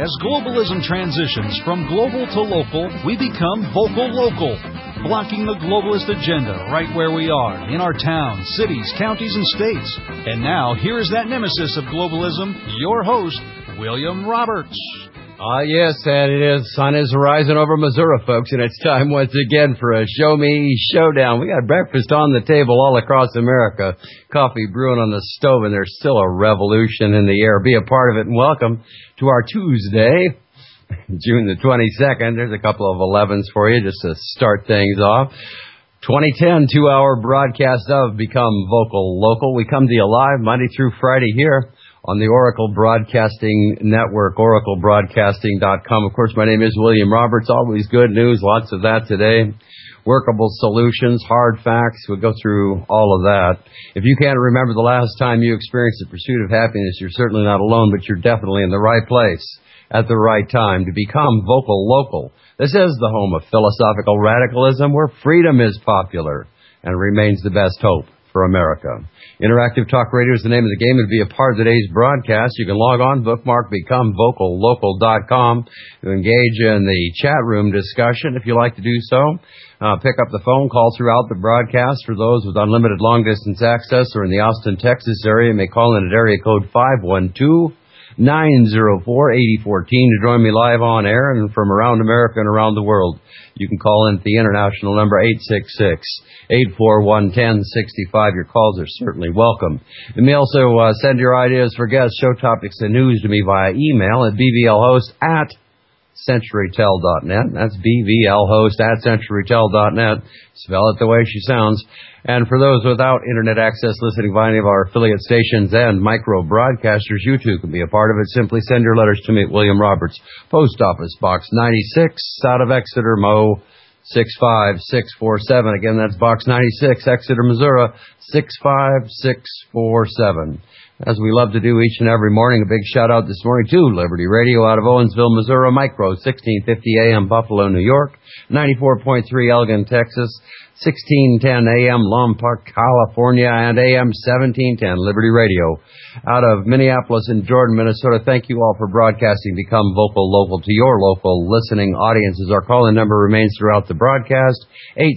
As globalism transitions from global to local, we become vocal local, blocking the globalist agenda right where we are, in our towns, cities, counties, and states. And now, here is that nemesis of globalism, your host, William Roberts. Yes, and it is. Sun is rising over Missouri, folks, and it's time once again for a Show Me Showdown. We got breakfast on the table all across America, coffee brewing on the stove, and there's still a revolution in the air. Be a part of it, and welcome to our Tuesday, June the 22nd. There's a couple of 11s for you just to start things off. 2010 2-hour broadcast of Become Vocal Local. We come to you live Monday through Friday here on the Oracle Broadcasting Network, oraclebroadcasting.com. Of course, my name is William Roberts. Always good news, lots of that today. Workable solutions, hard facts. We'll go through all of that. If you can't remember the last time you experienced the pursuit of happiness, you're certainly not alone, but you're definitely in the right place at the right time to become vocal local. This is the home of philosophical radicalism, where freedom is popular and remains the best hope for America. Interactive Talk Radio is the name of the game. To be a part of today's broadcast, you can log on, bookmark becomevocallocal.com to engage in the chat room discussion if you like to do so. Pick up the phone, call throughout the broadcast. For those with unlimited long-distance access or in the Austin, Texas area, you may call in at area code 512-904-8014 to join me live on air, and from around America and around the world, you can call in at the international number 866-841-1065. Your calls are certainly welcome. You may also send your ideas for guests, show topics, and news to me via email at bvlhost@centurytel.net. That's bvlhost@centurytel.net. Spell it the way she sounds. And for those without internet access listening via any of our affiliate stations and micro broadcasters, you too can be a part of it. Simply send your letters to me at William Roberts, Post Office Box 96, out of Exeter, Mo. 65647. Again, that's Box 96, Exeter, Missouri, 65647. As we love to do each and every morning, a big shout out this morning to Liberty Radio out of Owensville, Missouri, Micro 1650 AM, Buffalo, New York, 94.3 Elgin, Texas, 1610 AM, Lone Park, California, and AM 1710 Liberty Radio out of Minneapolis and Jordan, Minnesota. Thank you all for broadcasting Become Vocal Local to your local listening audiences. Our call-in number remains throughout the broadcast,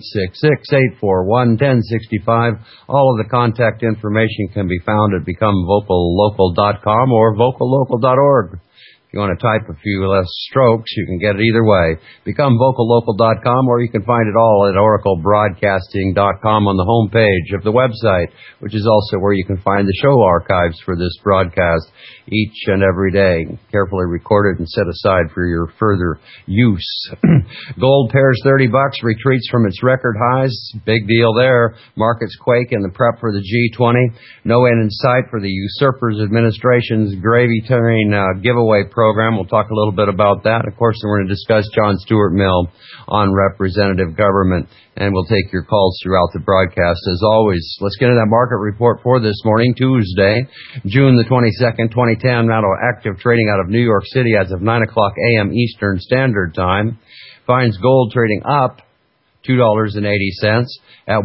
866-841-1065. All of the contact information can be found at becomevocallocal.com or vocallocal.org. If you want to type a few less strokes, you can get it either way. BecomeVocalLocal.com, or you can find it all at OracleBroadcasting.com on the home page of the website, which is also where you can find the show archives for this broadcast each and every day, carefully recorded and set aside for your further use. Gold pairs $30, retreats from its record highs. Big deal there. Markets quake in the prep for the G20. No end in sight for the usurpers administration's gravy train giveaway program. We'll talk a little bit about that. Of course, we're going to discuss John Stuart Mill on representative government, and we'll take your calls throughout the broadcast. As always, let's get into that market report for this morning, Tuesday, June the 22nd, 2010. Now active trading out of New York City as of 9 o'clock a.m. Eastern Standard Time. Finds gold trading up $2.80 at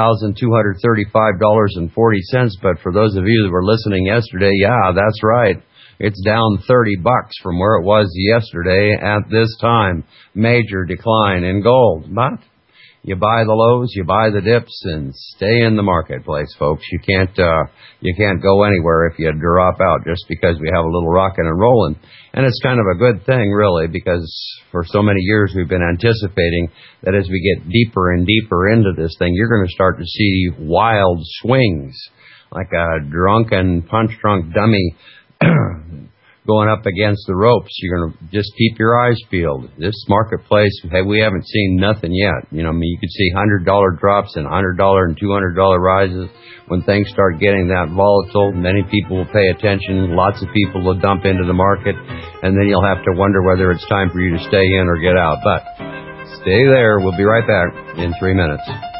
$1,235.40. But for those of you that were listening yesterday, yeah, that's right. It's down $30 from where it was yesterday at this time. Major decline in gold. But you buy the lows, you buy the dips, and stay in the marketplace, folks. You can't go anywhere if you drop out just because we have a little rocking and rolling. And it's kind of a good thing, really, because for so many years we've been anticipating that as we get deeper and deeper into this thing, you're going to start to see wild swings, like a drunken, punch-drunk dummy going up against the ropes. You're going to just keep your eyes peeled. This marketplace, hey, we haven't seen nothing yet. You know, I mean, you could see $100 drops and $100 and $200 rises. When things start getting that volatile, many people will pay attention. Lots of people will dump into the market, and then you'll have to wonder whether it's time for you to stay in or get out. But stay there. We'll be right back in 3 minutes.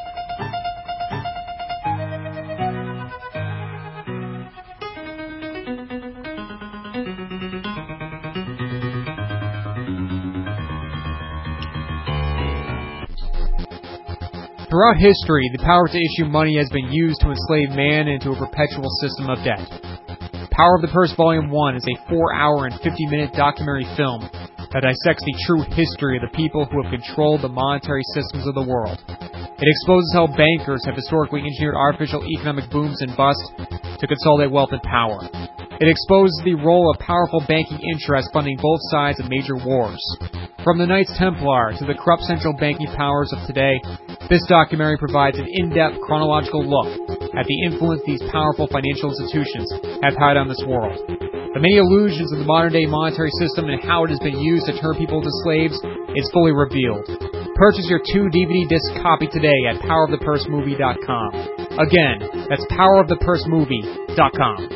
Throughout history, the power to issue money has been used to enslave man into a perpetual system of debt. Power of the Purse Volume 1 is a 4-hour and 50-minute documentary film that dissects the true history of the people who have controlled the monetary systems of the world. It exposes how bankers have historically engineered artificial economic booms and busts to consolidate wealth and power. It exposes the role of powerful banking interests funding both sides of major wars. From the Knights Templar to the corrupt central banking powers of today, this documentary provides an in-depth chronological look at the influence these powerful financial institutions have had on this world. The many illusions of the modern-day monetary system and how it has been used to turn people into slaves is fully revealed. Purchase your 2 DVD disc copy today at powerofthepursemovie.com. Again, that's powerofthepursemovie.com.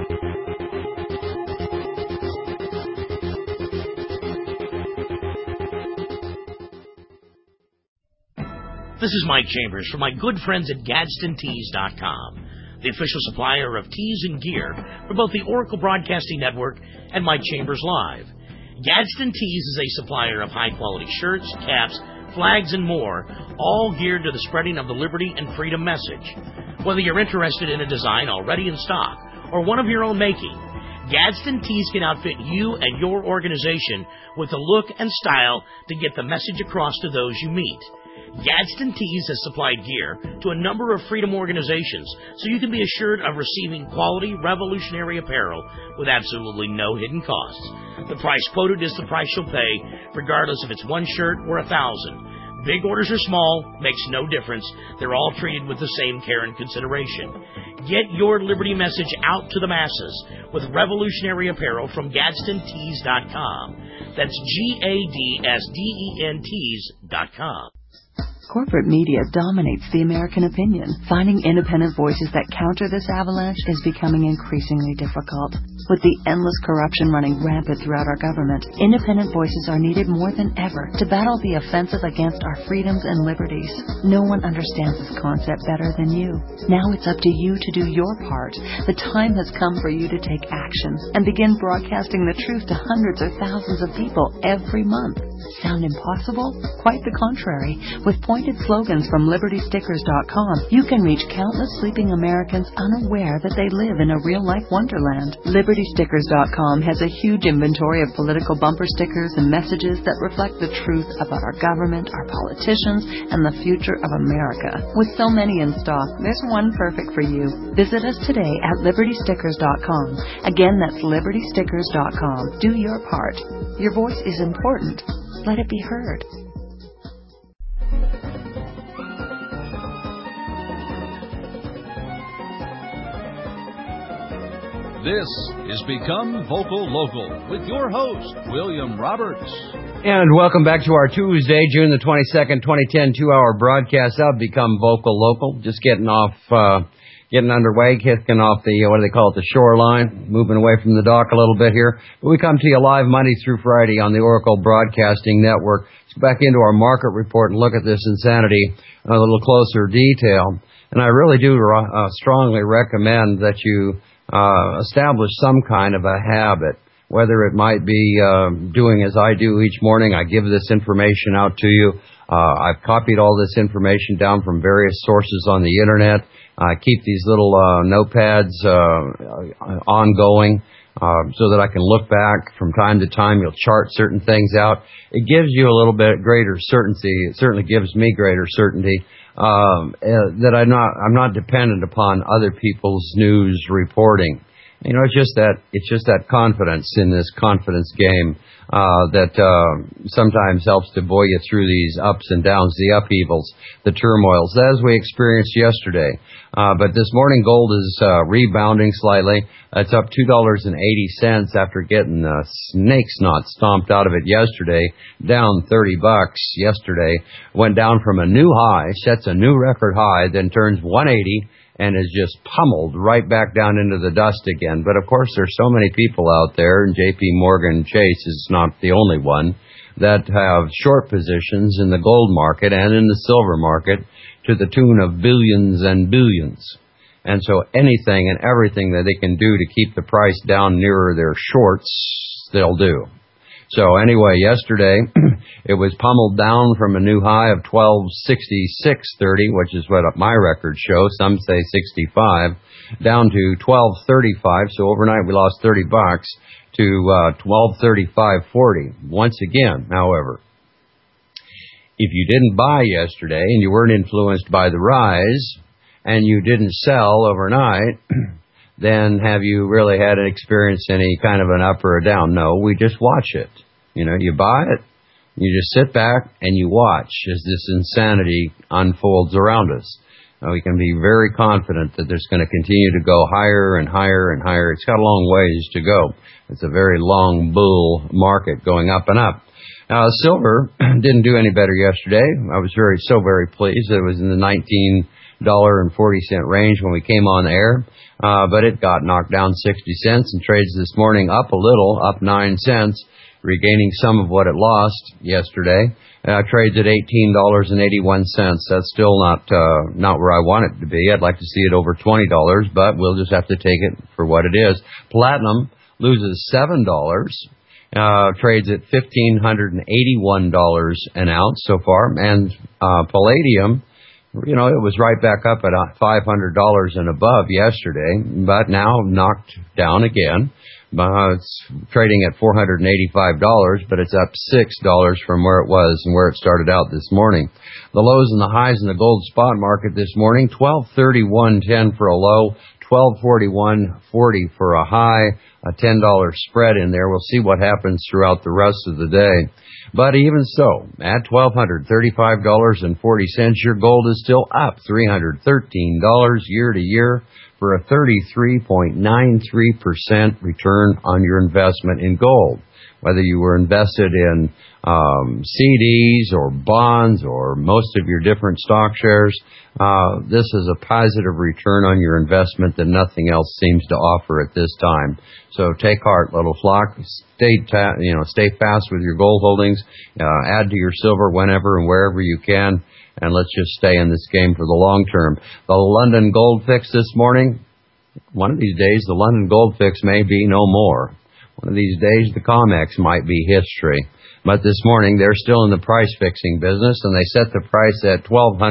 This is Mike Chambers from my good friends at GadsdenTees.com, the official supplier of tees and gear for both the Oracle Broadcasting Network and Mike Chambers Live. Gadsden Tees is a supplier of high-quality shirts, caps, flags, and more, all geared to the spreading of the liberty and freedom message. Whether you're interested in a design already in stock or one of your own making, Gadsden Tees can outfit you and your organization with the look and style to get the message across to those you meet. Gadsden Tees has supplied gear to a number of freedom organizations, so you can be assured of receiving quality, revolutionary apparel with absolutely no hidden costs. The price quoted is the price you'll pay, regardless if it's one shirt or 1,000. Big orders or small, makes no difference. They're all treated with the same care and consideration. Get your liberty message out to the masses with revolutionary apparel from GadsdenTees.com. That's GADSDENTees.com. Corporate media dominates the American opinion. Finding independent voices that counter this avalanche is becoming increasingly difficult. With the endless corruption running rampant throughout our government, independent voices are needed more than ever to battle the offensive against our freedoms and liberties. No one understands this concept better than you. Now it's up to you to do your part. The time has come for you to take action and begin broadcasting the truth to hundreds or thousands of people every month. Sound impossible? Quite the contrary. With pointed slogans from LibertyStickers.com, you can reach countless sleeping Americans unaware that they live in a real-life wonderland. LibertyStickers.com has a huge inventory of political bumper stickers and messages that reflect the truth about our government, our politicians, and the future of America. With so many in stock, there's one perfect for you. Visit us today at LibertyStickers.com. Again, that's LibertyStickers.com. Do your part. Your voice is important. Let it be heard. This is Become Vocal Local with your host, William Roberts. And welcome back to our Tuesday, June the 22nd, 2010, 2-hour broadcast of Become Vocal Local. Just getting underway, kicking off the, what do they call it, the shoreline, moving away from the dock a little bit here. But we come to you live Monday through Friday on the Oracle Broadcasting Network. Let's go back into our market report and look at this insanity in a little closer detail. And I really do strongly recommend that you establish some kind of a habit, whether it might be doing as I do each morning. I give this information out to you. I've copied all this information down from various sources on the Internet. I keep these little notepads ongoing so that I can look back from time to time. You'll chart certain things out. It gives you a little bit greater certainty. It certainly gives me greater certainty that I'm not dependent upon other people's news reporting. You know, it's just that confidence in this confidence game that sometimes helps to buoy you through these ups and downs, the upheavals, the turmoils, as we experienced yesterday. But this morning, gold is rebounding slightly. It's up $2.80 after getting the snake's knot stomped out of it yesterday, down $30 yesterday. Went down from a new high, sets a new record high, then turns 180 and is just pummeled right back down into the dust again. But of course, there's so many people out there, and J.P. Morgan Chase is not the only one, that have short positions in the gold market and in the silver market to the tune of billions and billions. And so anything and everything that they can do to keep the price down nearer their shorts, they'll do. So anyway, yesterday it was pummeled down from a new high of 1266.30, which is what my records show. Some say 65, down to 1235. So overnight we lost $30 to 1235.40. Once again, however, if you didn't buy yesterday and you weren't influenced by the rise and you didn't sell overnight, then have you really had an experience any kind of an up or a down? No, we just watch it. You know, you buy it, you just sit back and you watch as this insanity unfolds around us. We can be very confident that there's going to continue to go higher and higher and higher. It's got a long ways to go. It's a very long bull market going up and up. Silver didn't do any better yesterday. I was very pleased. It was in the $19.40 range when we came on air, but it got knocked down 60 cents and trades this morning up a little, up 9 cents, regaining some of what it lost yesterday. Trades at $18.81. That's still not where I want it to be. I'd like to see it over $20, but we'll just have to take it for what it is. Platinum loses $7. Trades at $1,581 an ounce so far. And palladium, you know, it was right back up at $500 and above yesterday, but now knocked down again. It's trading at $485, but it's up $6 from where it was and where it started out this morning. The lows and the highs in the gold spot market this morning, $1231.10 for a low, $1241.40 for a high, a $10 spread in there. We'll see what happens throughout the rest of the day. But even so, at $1,235.40, your gold is still up $313 year to year for a 33.93% return on your investment in gold. Whether you were invested in CDs or bonds or most of your different stock shares, this is a positive return on your investment that nothing else seems to offer at this time. So take heart, little flock. Stay fast with your gold holdings. Add to your silver whenever and wherever you can, and let's just stay in this game for the long term. The London Gold Fix this morning. One of these days, the London Gold Fix may be no more. One of these days, the COMEX might be history. But this morning, they're still in the price-fixing business, and they set the price at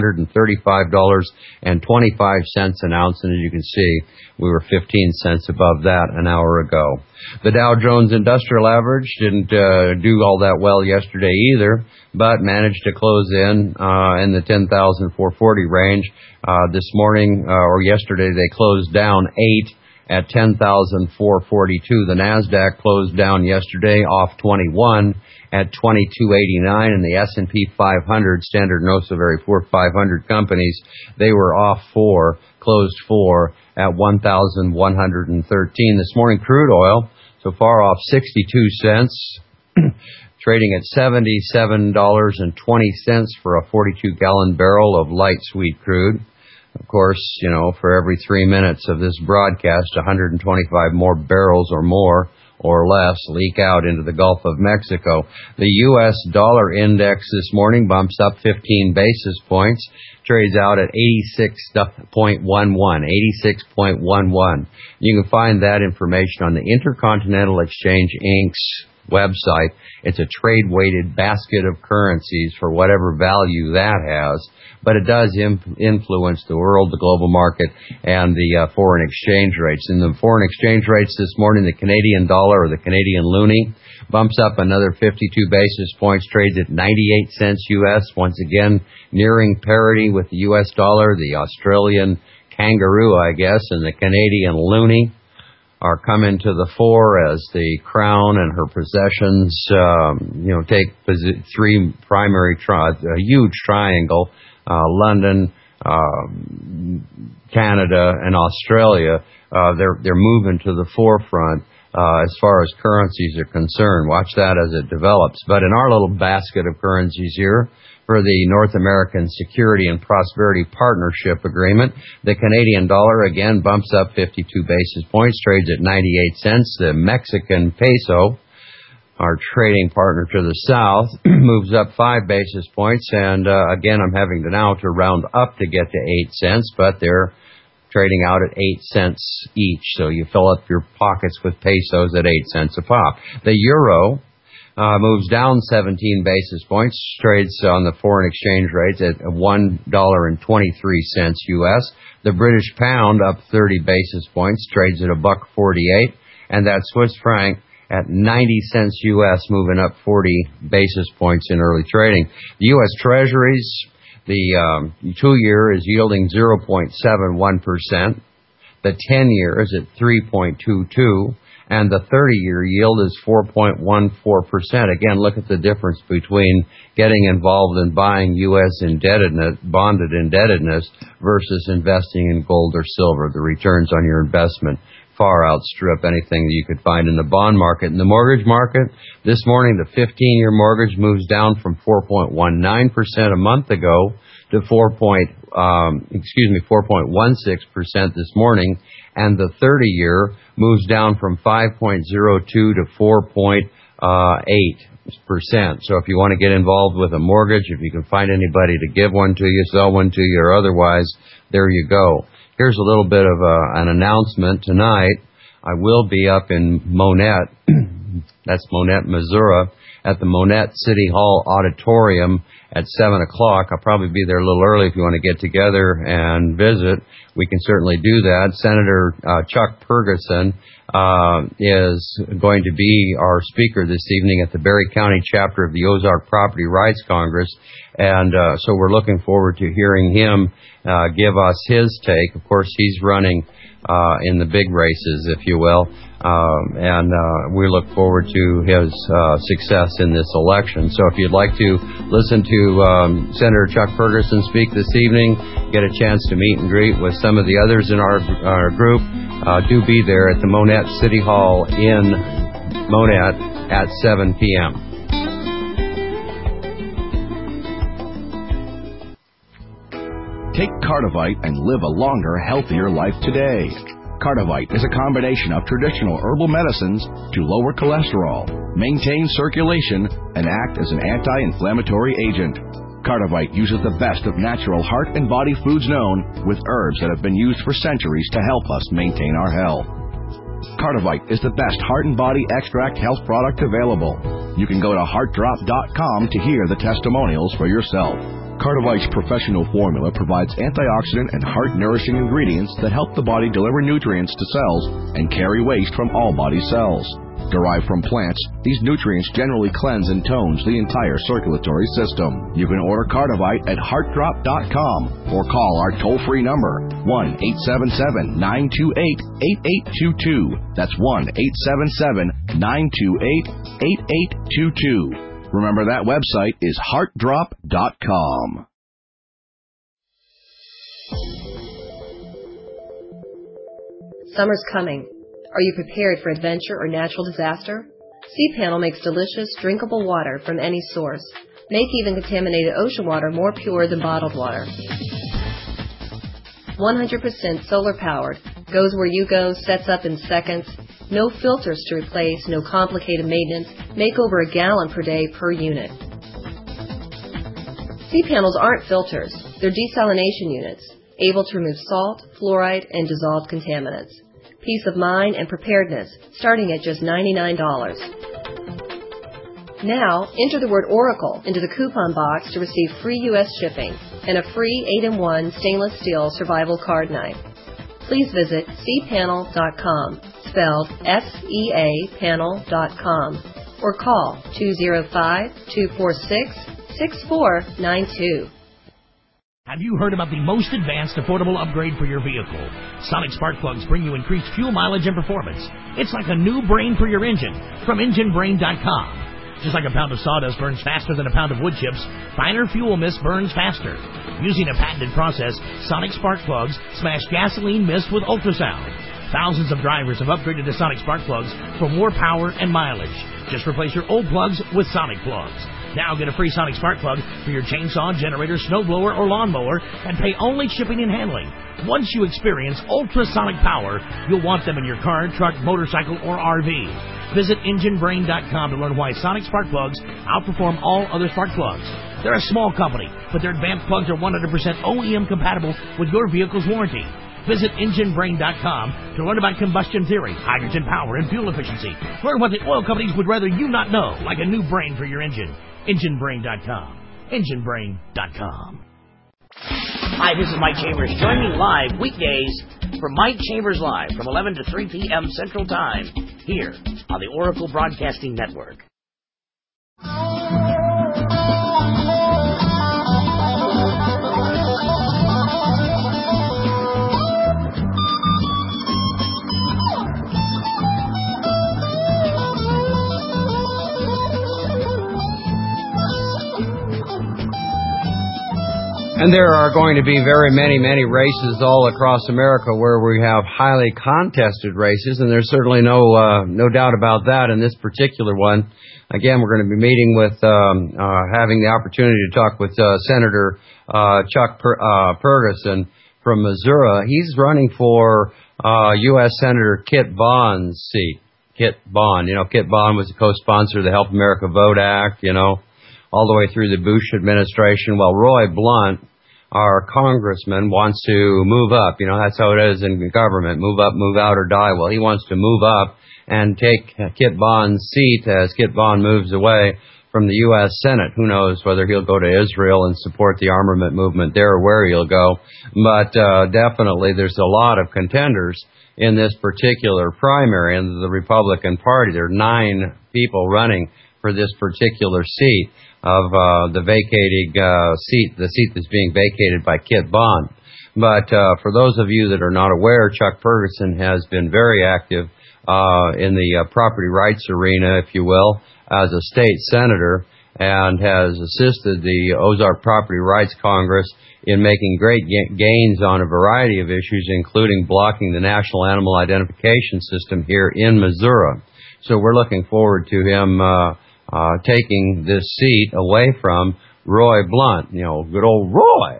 $1,235.25 an ounce. And as you can see, we were 15 cents above that an hour ago. The Dow Jones Industrial Average didn't do all that well yesterday either, but managed to close in the 10,440 range. This morning, or yesterday, they closed down 8 at 10,442. The NASDAQ closed down yesterday off 21 at 2289, and the S&P 500, Standard & Poor's very poor 500 companies, they were off 4, closed 4 at 1,113. This morning, crude oil, so far off 62 cents, trading at $77.20 for a 42-gallon barrel of light sweet crude. Of course, you know, for every 3 minutes of this broadcast, 125 more barrels or more or less leak out into the Gulf of Mexico. The U.S. dollar index this morning bumps up 15 basis points, trades out at 86.11. You can find that information on the Intercontinental Exchange Inc.'s website. It's a trade-weighted basket of currencies for whatever value that has, but it does influence the world, the global market, and the foreign exchange rates. In the foreign exchange rates this morning, the Canadian dollar or the Canadian loonie bumps up another 52 basis points, trades at 98 cents U.S., once again nearing parity with the U.S. dollar. The Australian kangaroo, I guess, and the Canadian loonie are coming to the fore as the Crown and her possessions, take three primary, a huge triangle, London, Canada, and Australia. They're moving to the forefront as far as currencies are concerned. Watch that as it develops. But in our little basket of currencies here, for the North American Security and Prosperity Partnership Agreement, the Canadian dollar again bumps up 52 basis points, trades at 98 cents. The Mexican peso, our trading partner to the south, moves up 5 basis points. And again, I'm having to round up to get to 8 cents, but they're trading out at 8 cents each. So you fill up your pockets with pesos at 8 cents a pop. The euro moves down 17 basis points, trades on the foreign exchange rates at $1.23 U.S. The British pound up 30 basis points, trades at $1.48, and that Swiss franc at 90 cents U.S., moving up 40 basis points in early trading. The U.S. Treasuries, the 2-year is yielding 0.71%. The 10-year is at 3.22%. And the 30-year yield is 4.14%. Again, look at the difference between getting involved in buying U.S. indebtedness, bonded indebtedness, versus investing in gold or silver. The returns on your investment far outstrip anything that you could find in the bond market. In the mortgage market, this morning the 15-year mortgage moves down from 4.19% a month ago to 4.16% this morning, and the 30-year moves down from 5.02 to 4.8%. So if you want to get involved with a mortgage, if you can find anybody to give one to you, sell one to you, or otherwise, there you go. Here's a little bit of an announcement tonight. I will be up in Monette, that's Monette, Missouri, at the Monette City Hall Auditorium at 7 o'clock. I'll probably be there a little early if you want to get together and visit. We can certainly do that. Senator Chuck Ferguson is going to be our speaker this evening at the Berry County chapter of the Ozark Property Rights Congress, and so we're looking forward to hearing him give us his take. Of course, he's running in the big races, if you will, and we look forward to his success in this election. So if you'd like to listen to Senator Chuck Ferguson speak this evening, get a chance to meet and greet with some of the others in our group, do be there at the Monette City Hall in Monette at 7 p.m. Take Cardivite and live a longer, healthier life today. Cardivite is a combination of traditional herbal medicines to lower cholesterol, maintain circulation, and act as an anti-inflammatory agent. Cardivite uses the best of natural heart and body foods known, with herbs that have been used for centuries to help us maintain our health. Cardivite is the best heart and body extract health product available. You can go to heartdrop.com to hear the testimonials for yourself. Cardivite's professional formula provides antioxidant and heart-nourishing ingredients that help the body deliver nutrients to cells and carry waste from all body cells. Derived from plants, these nutrients generally cleanse and tones the entire circulatory system. You can order Cardivite at heartdrop.com or call our toll-free number, 1-877-928-8822. That's 1-877-928-8822. Remember, that website is heartdrop.com. Summer's coming. Are you prepared for adventure or natural disaster? C-Panel makes delicious, drinkable water from any source. Make even contaminated ocean water more pure than bottled water. 100% solar powered, goes where you go, sets up in seconds. No filters to replace, no complicated maintenance. Make over a gallon per day per unit. C-Panels aren't filters. They're desalination units, able to remove salt, fluoride, and dissolved contaminants. Peace of mind and preparedness, starting at just $99. Now, enter the word Oracle into the coupon box to receive free U.S. shipping and a free 8-in-1 stainless steel survival card knife. Please visit cpanel.com, spelled S-E-A panel.com, or call 205-246-6492. Have you heard about the most advanced affordable upgrade for your vehicle? Sonic Spark Plugs bring you increased fuel mileage and performance. It's like a new brain for your engine from EngineBrain.com. Just like a pound of sawdust burns faster than a pound of wood chips, finer fuel mist burns faster. Using a patented process, Sonic Spark Plugs smash gasoline mist with ultrasound. Thousands of drivers have upgraded to Sonic Spark Plugs for more power and mileage. Just replace your old plugs with Sonic Plugs. Now get a free Sonic Spark Plug for your chainsaw, generator, snowblower, or lawnmower, and pay only shipping and handling. Once you experience ultrasonic power, you'll want them in your car, truck, motorcycle, or RV. Visit EngineBrain.com to learn why Sonic Spark Plugs outperform all other spark plugs. They're a small company, but their advanced plugs are 100% OEM compatible with your vehicle's warranty. Visit EngineBrain.com to learn about combustion theory, hydrogen power, and fuel efficiency. Learn what the oil companies would rather you not know, like a new brain for your engine. EngineBrain.com. EngineBrain.com. Hi, this is Mike Chambers. Join me live weekdays for Mike Chambers Live from 11 to 3 p.m. Central Time here on the Oracle Broadcasting Network. And there are going to be very many races all across America where we have highly contested races, and there's certainly no doubt about that in this particular one. Again, we're going to be meeting with, having the opportunity to talk with Senator Chuck Ferguson from Missouri. He's running for U.S. Senator Kit Bond's seat. Kit Bond. You know, Kit Bond was a co-sponsor of the Help America Vote Act, all the way through the Bush administration. Well, Roy Blunt, our congressman, wants to move up. That's how it is in government. Move up, move out, or die. Well, he wants to move up and take Kit Bond's seat as Kit Bond moves away from the U.S. Senate. Who knows whether he'll go to Israel and support the armament movement there or where he'll go. But definitely there's a lot of contenders in this particular primary in the Republican Party. There are 9 people running for this particular seat of the vacating seat, the seat that's being vacated by Kit Bond. But for those of you that are not aware, Chuck Ferguson has been very active in the property rights arena, if you will, as a state senator, and has assisted the Ozark Property Rights Congress in making great gains on a variety of issues, including blocking the National Animal Identification System here in Missouri. So we're looking forward to him taking this seat away from Roy Blunt. Good old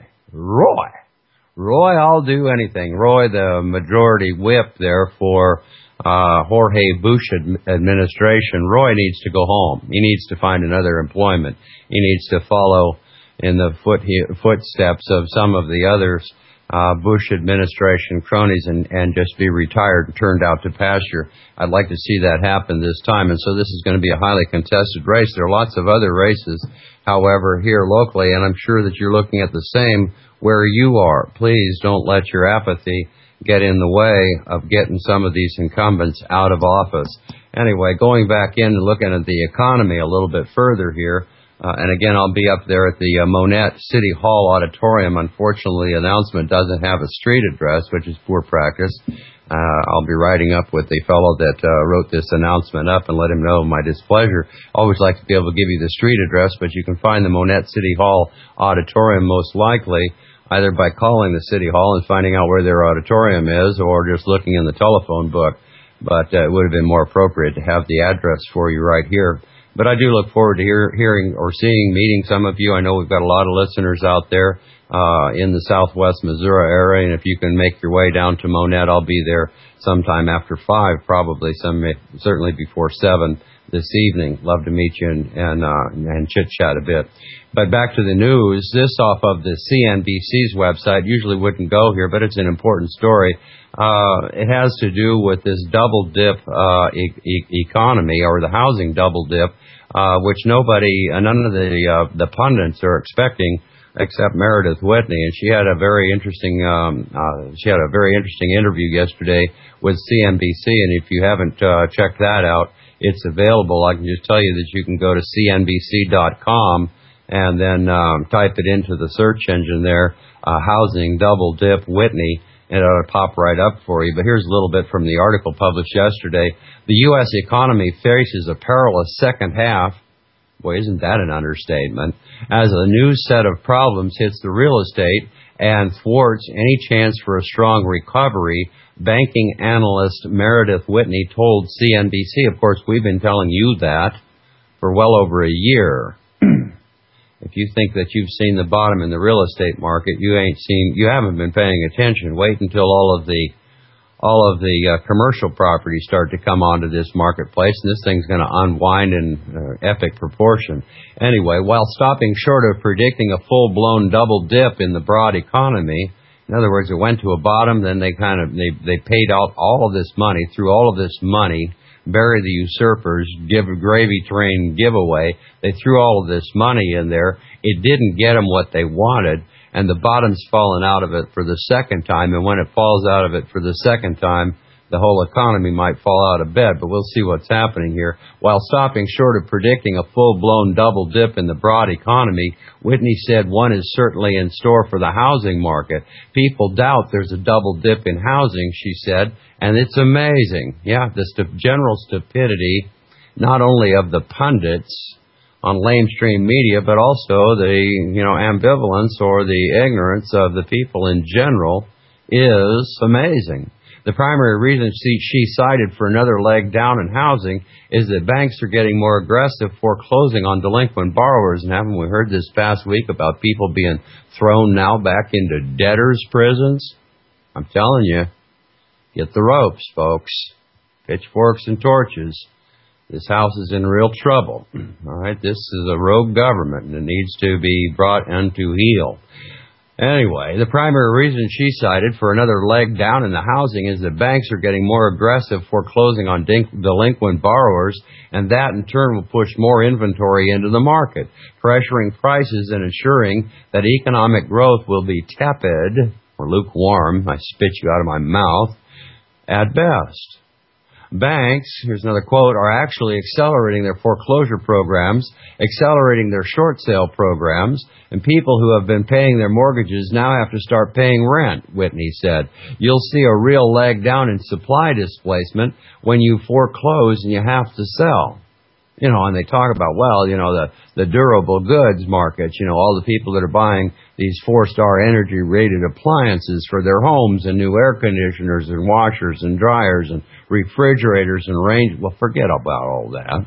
Roy, I'll do anything. Roy, the majority whip there for Jorge Bush administration. Roy needs to go home. He needs to find another employment. He needs to follow in the footsteps of some of the others Bush administration cronies and just be retired and turned out to pasture. I'd like to see that happen this time. And so this is going to be a highly contested race. There are lots of other races, however, here locally, and I'm sure that you're looking at the same where you are. Please don't let your apathy get in the way of getting some of these incumbents out of office. Anyway, going back in and looking at the economy a little bit further here, and again, I'll be up there at the Monette City Hall Auditorium. Unfortunately, the announcement doesn't have a street address, which is poor practice. I'll be writing up with the fellow that wrote this announcement up and let him know my displeasure. Always like to be able to give you the street address, but you can find the Monette City Hall Auditorium most likely either by calling the City Hall and finding out where their auditorium is or just looking in the telephone book. But it would have been more appropriate to have the address for you right here. But I do look forward to hearing or meeting some of you. I know we've got a lot of listeners out there in the southwest Missouri area, and if you can make your way down to Monette, I'll be there sometime after 5, probably certainly before 7 this evening. Love to meet you and chit-chat a bit. But back to the news. This off of the CNBC's website. Usually wouldn't go here, but it's an important story. It has to do with this double dip economy, or the housing double dip, which none of the pundits are expecting except Meredith Whitney, and she had a very interesting interview yesterday with CNBC, and if you haven't checked that out, it's available. I can just tell you that you can go to CNBC.com and then type it into the search engine there, housing double dip Whitney, and it'll pop right up for you. But here's a little bit from the article published yesterday. The U.S. economy faces a perilous second half. Boy, isn't that an understatement? As a new set of problems hits the real estate and thwarts any chance for a strong recovery, banking analyst Meredith Whitney told CNBC. Of course, we've been telling you that for well over a year. If you think that you've seen the bottom in the real estate market, you haven't been paying attention. Wait until all of the commercial properties start to come onto this marketplace, and this thing's going to unwind in epic proportion. Anyway, while stopping short of predicting a full-blown double dip in the broad economy, In other words, it went to a bottom, then they paid out all of this money, threw all of this money, bury the usurpers, give a gravy train giveaway. They threw all of this money in there. It didn't get them what they wanted, and the bottom's fallen out of it for the second time, and when it falls out of it for the second time, the whole economy might fall out of bed, but we'll see what's happening here. While stopping short of predicting a full-blown double dip in the broad economy, Whitney said one is certainly in store for the housing market. People doubt there's a double dip in housing, she said, and it's amazing. Yeah, the general stupidity, not only of the pundits on lamestream media, but also the, ambivalence or the ignorance of the people in general is amazing. The primary reason she cited for another leg down in housing is that banks are getting more aggressive foreclosing on delinquent borrowers. And haven't we heard this past week about people being thrown now back into debtors' prisons? I'm telling you, get the ropes, folks. Pitchforks and torches. This house is in real trouble. All right, this is a rogue government and it needs to be brought unto heel. Anyway, the primary reason she cited for another leg down in the housing is that banks are getting more aggressive foreclosing on delinquent borrowers, and that in turn will push more inventory into the market, pressuring prices and ensuring that economic growth will be tepid, or lukewarm, I spit you out of my mouth, at best. Banks, here's another quote, are actually accelerating their foreclosure programs, accelerating their short sale programs, and people who have been paying their mortgages now have to start paying rent, Whitney said. You'll see a real leg down in supply displacement when you foreclose and you have to sell. And they talk about, the durable goods markets, all the people that are buying these 4-star energy rated appliances for their homes and new air conditioners and washers and dryers and refrigerators and range. Well, forget about all that.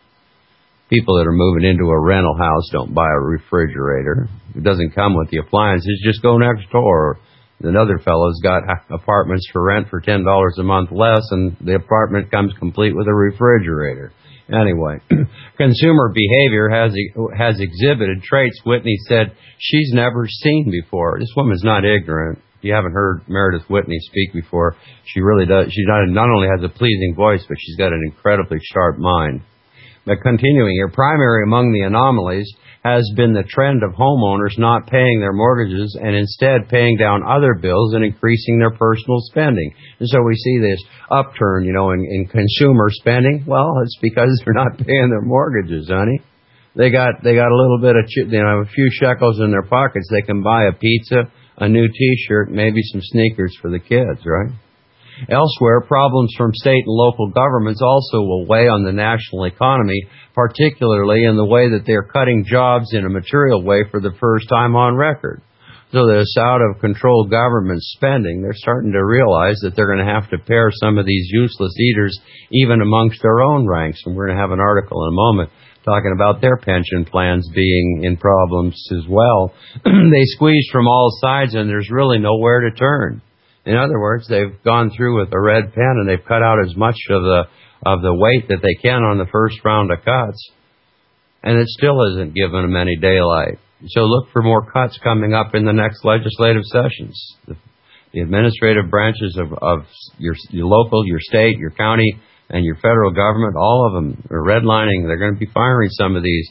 People that are moving into a rental house don't buy a refrigerator. It doesn't come with the appliances. Just go next door. Another fellow's got apartments for rent for $10 a month less, and the apartment comes complete with a refrigerator. Anyway, consumer behavior has exhibited traits Whitney said she's never seen before. This woman's not ignorant. If you haven't heard Meredith Whitney speak before, she really does. She not only has a pleasing voice, but she's got an incredibly sharp mind. But continuing here, primary among the anomalies has been the trend of homeowners not paying their mortgages and instead paying down other bills and increasing their personal spending. And so we see this upturn, in consumer spending. Well, it's because they're not paying their mortgages, honey. They got a little bit of, a few shekels in their pockets. They can buy a pizza, a new T-shirt, maybe some sneakers for the kids, right? Elsewhere, problems from state and local governments also will weigh on the national economy, particularly in the way that they're cutting jobs in a material way for the first time on record. So this out-of-control government spending, they're starting to realize that they're going to have to pare some of these useless eaters even amongst their own ranks. And we're going to have an article in a moment talking about their pension plans being in problems as well. They squeeze from all sides and there's really nowhere to turn. In other words, they've gone through with a red pen and they've cut out as much of the weight that they can on the first round of cuts, and it still isn't giving them any daylight. So look for more cuts coming up in the next legislative sessions. The administrative branches of your local, your state, your county, and your federal government, all of them are redlining. They're going to be firing some of these,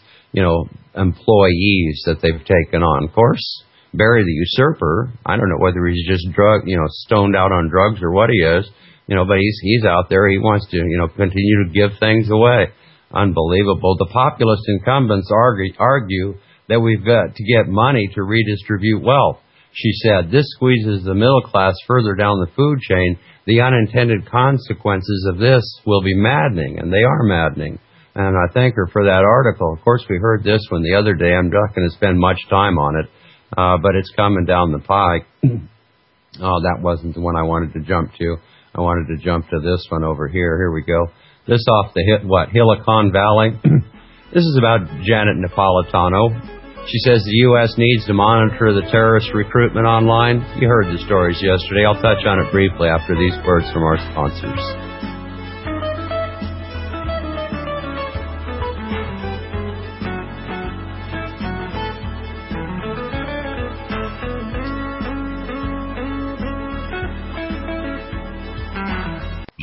employees that they've taken on. Of course, Barry the usurper, I don't know whether he's just stoned out on drugs or what he is, but he's out there. He wants to, continue to give things away. Unbelievable. The populist incumbents argue that we've got to get money to redistribute wealth. She said, this squeezes the middle class further down the food chain. The unintended consequences of this will be maddening, and they are maddening. And I thank her for that article. Of course, we heard this one the other day. I'm not going to spend much time on it. But it's coming down the pike. Oh, that wasn't the one I wanted to jump to. I wanted to jump to this one over here. Here we go. This off the Helicon Valley. This is about Janet Napolitano. She says the U.S. needs to monitor the terrorist recruitment online. You heard the stories yesterday. I'll touch on it briefly after these words from our sponsors.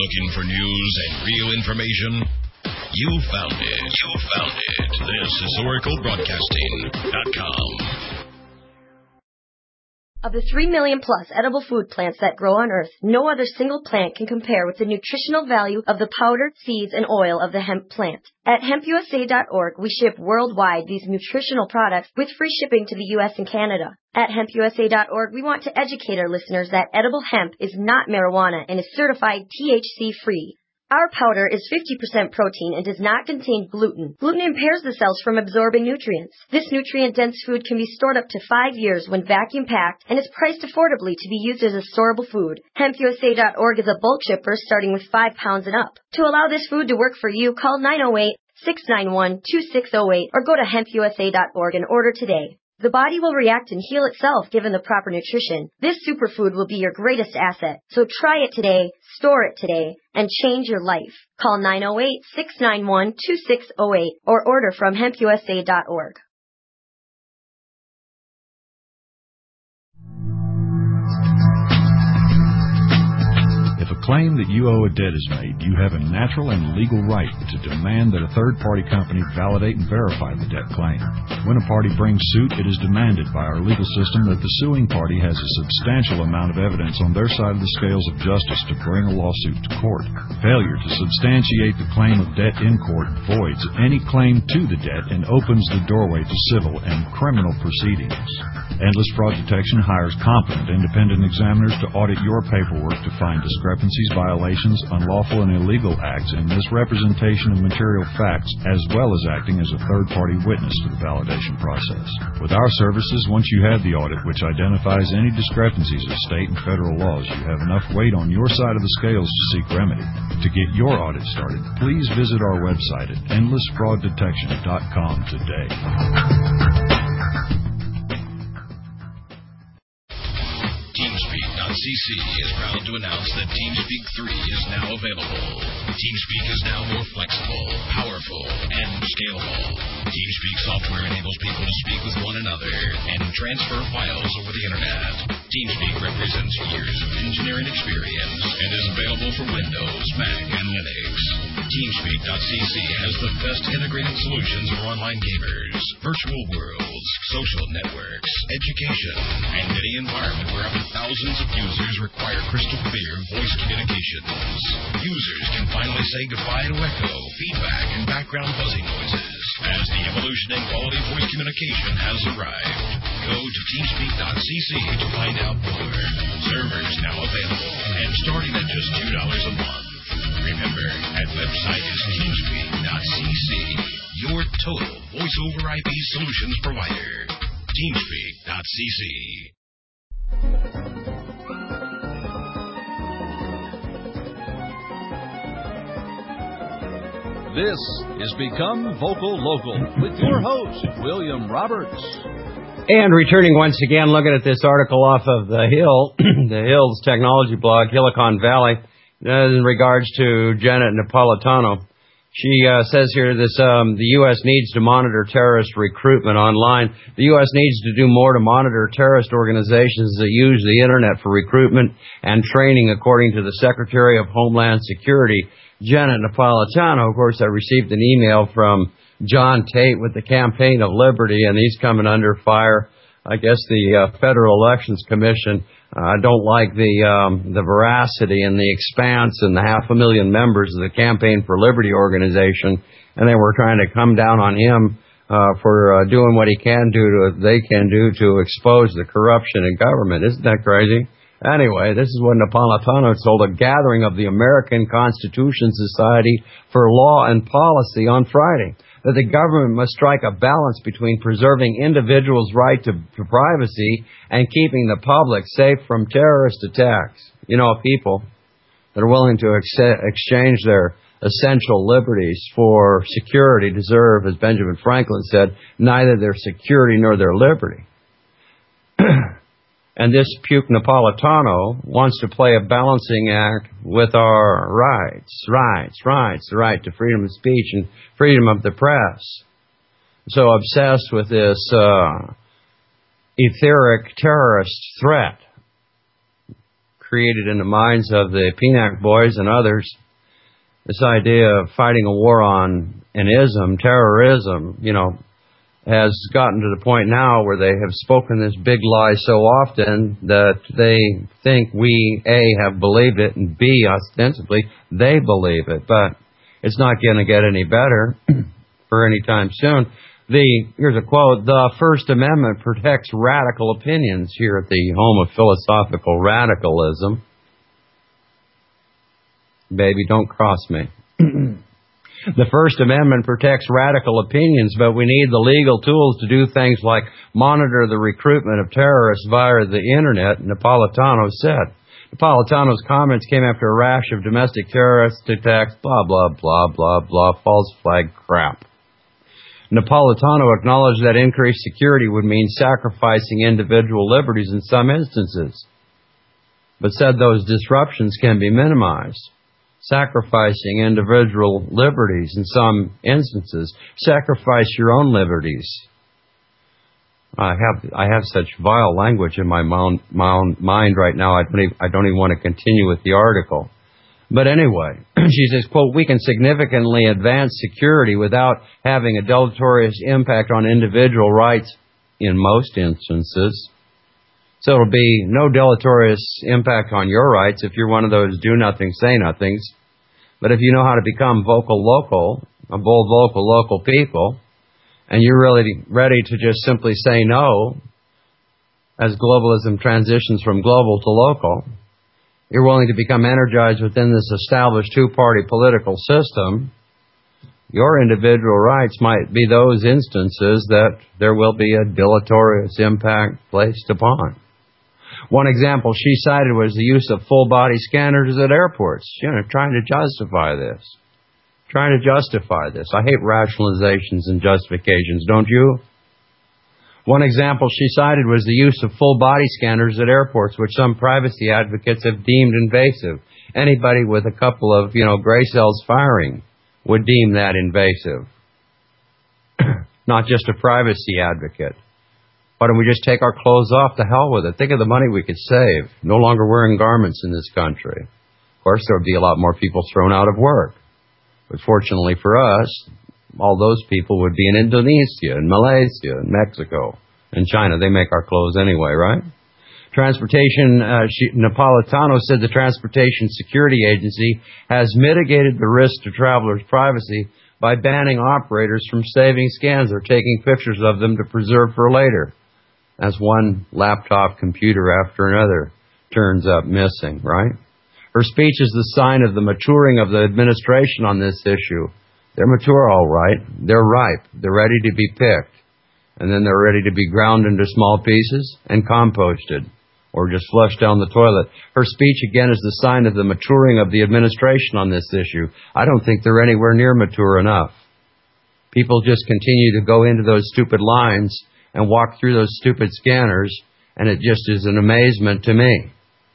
Looking for news and real information? You found it. This is OracleBroadcasting.com. Of the 3 million plus edible food plants that grow on Earth, no other single plant can compare with the nutritional value of the powder, seeds, and oil of the hemp plant. At hempusa.org, we ship worldwide these nutritional products with free shipping to the U.S. and Canada. At hempusa.org, we want to educate our listeners that edible hemp is not marijuana and is certified THC-free. Our powder is 50% protein and does not contain gluten. Gluten impairs the cells from absorbing nutrients. This nutrient-dense food can be stored up to 5 years when vacuum-packed and is priced affordably to be used as a storable food. HempUSA.org is a bulk shipper starting with 5 pounds and up. To allow this food to work for you, call 908-691-2608 or go to hempusa.org and order today. The body will react and heal itself given the proper nutrition. This superfood will be your greatest asset. So try it today, store it today, and change your life. Call 908-691-2608 or order from hempusa.org. If a claim that you owe a debt is made, you have a natural and legal right to demand that a third-party company validate and verify the debt claim. When a party brings suit, it is demanded by our legal system that the suing party has a substantial amount of evidence on their side of the scales of justice to bring a lawsuit to court. Failure to substantiate the claim of debt in court voids any claim to the debt and opens the doorway to civil and criminal proceedings. Endless Fraud Detection hires competent independent examiners to audit your paperwork to find discrepancies, violations, unlawful and illegal acts, and misrepresentation of material facts, as well as acting as a third-party witness to the validation process. With our services, once you have the audit which identifies any discrepancies of state and federal laws, you have enough weight on your side of the scales to seek remedy. To get your audit started, please visit our website at endlessfrauddetection.com today. TeamSpeak.cc is proud to announce that TeamSpeak 3 is now available. TeamSpeak is now more flexible, powerful, and scalable. TeamSpeak software enables people to speak with one another and transfer files over the internet. TeamSpeak represents years of engineering experience and is available for Windows, Mac, and Linux. TeamSpeak.cc has the best integrated solutions for online gamers, virtual worlds, social networks, education, and any environment where up to thousands of users require crystal clear voice communications. Users can finally say goodbye to echo, feedback, and background buzzing noises as the evolution in quality voice communication has arrived. Go to teamspeak.cc to find out more. Servers now available and starting at just $2 a month. Remember, that website is teamspeak.cc, your total voice over IP solutions provider. Teamspeak.cc. This is Become Vocal Local with your host, William Roberts. And returning once again, looking at this article off of The Hill, The Hill's technology blog, Silicon Valley, in regards to Janet Napolitano. She says here the U.S. needs to monitor terrorist recruitment online. The U.S. needs to do more to monitor terrorist organizations that use the Internet for recruitment and training, according to the Secretary of Homeland Security, Janet Napolitano. Of course, I received an email from John Tate with the Campaign of Liberty, and he's coming under fire. I guess the Federal Elections Commission don't like the veracity and the expanse and the 500,000 members of the Campaign for Liberty organization, and they were trying to come down on him for doing what they can do to expose the corruption in government. Isn't that crazy? Anyway, this is what Napolitano told a gathering of the American Constitution Society for Law and Policy on Friday, that the government must strike a balance between preserving individuals' right to privacy and keeping the public safe from terrorist attacks. You know, people that are willing to exchange their essential liberties for security deserve, as Benjamin Franklin said, neither their security nor their liberty. And this puke Napolitano wants to play a balancing act with our rights, the right to freedom of speech and freedom of the press. So obsessed with this etheric terrorist threat created in the minds of the PNAC boys and others This idea of fighting a war on an ism, terrorism, has gotten to the point now where they have spoken this big lie so often that they think we, A, have believed it, and B, ostensibly, they believe it. But it's not going to get any better for any time soon. Here's a quote: "The First Amendment protects radical opinions," here at the home of philosophical radicalism. Baby, don't cross me. The First Amendment protects radical opinions, but we need the legal tools to do things like monitor the recruitment of terrorists via the Internet, Napolitano said. Napolitano's comments came after a rash of domestic terrorist attacks, blah, blah, blah, blah, blah, false flag crap. Napolitano acknowledged that increased security would mean sacrificing individual liberties in some instances, but said those disruptions can be minimized. Sacrificing individual liberties in some instances. Sacrifice your own liberties. I have such vile language in my mind right now, I don't even want to continue with the article. But anyway, she says, quote, "We can significantly advance security without having a deleterious impact on individual rights in most instances." So it'll be no deleterious impact on your rights if you're one of those do-nothing, say-nothings. But if you know how to become vocal local, a bold vocal local people, and you're really ready to just simply say no as globalism transitions from global to local, you're willing to become energized within this established two-party political system, your individual rights might be those instances that there will be a deleterious impact placed upon. One example she cited was the use of full-body scanners at airports, trying to justify this. I hate rationalizations and justifications, don't you? One example she cited was the use of full-body scanners at airports, which some privacy advocates have deemed invasive. Anybody with a couple of, gray cells firing would deem that invasive. Not just a privacy advocate. Why don't we just take our clothes off? To hell with it. Think of the money we could save. No longer wearing garments in this country. Of course, there would be a lot more people thrown out of work. But fortunately for us, all those people would be in Indonesia, and Malaysia, and Mexico, and China. They make our clothes anyway, right? Transportation, Napolitano said the Transportation Security Agency has mitigated the risk to travelers' privacy by banning operators from saving scans or taking pictures of them to preserve for later. As one laptop computer after another turns up missing, right? Her speech is the sign of the maturing of the administration on this issue. They're mature, all right. They're ripe. They're ready to be picked. And then they're ready to be ground into small pieces and composted or just flushed down the toilet. Her speech, again, is the sign of the maturing of the administration on this issue. I don't think they're anywhere near mature enough. People just continue to go into those stupid lines and walk through those stupid scanners, and it just is an amazement to me.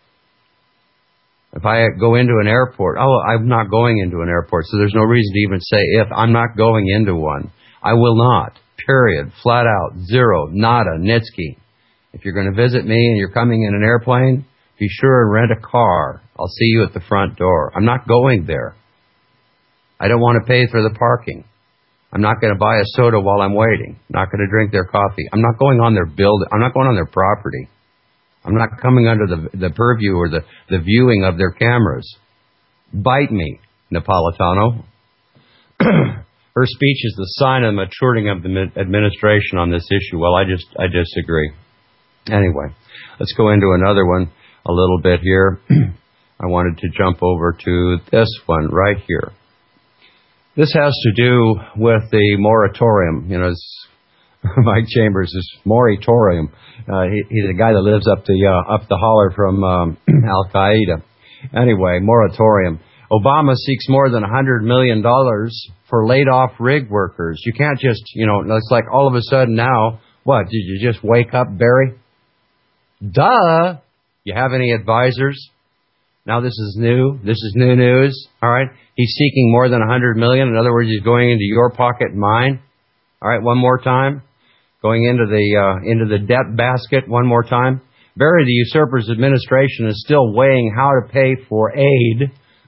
If I go into an airport, I'm not going into an airport, so there's no reason to even say if. I'm not going into one. I will not. Period. Flat out. Zero. Nada. Nitsky. If you're going to visit me and you're coming in an airplane, be sure and rent a car. I'll see you at the front door. I'm not going there. I don't want to pay for the parking. I'm not going to buy a soda while I'm waiting. I'm not going to drink their coffee. I'm not going on their building. I'm not going on their property. I'm not coming under the purview or the viewing of their cameras. Bite me, Napolitano. Her speech is the sign of the maturing of the administration on this issue. Well, I disagree. Anyway, let's go into another one a little bit here. I wanted to jump over to this one right here. This has to do with the moratorium. Mike Chambers is moratorium. He's a guy that lives up the holler from Al Qaeda. Anyway, moratorium. Obama seeks more than $100 million for laid-off rig workers. You can't just, it's like all of a sudden now, what, did you just wake up, Barry? Duh! You have any advisors? Now this is new. This is new news. All right. He's seeking more than $100 million. In other words, he's going into your pocket and mine. All right. One more time. Going into the debt basket. One more time. Barry, the usurper's administration is still weighing how to pay for aid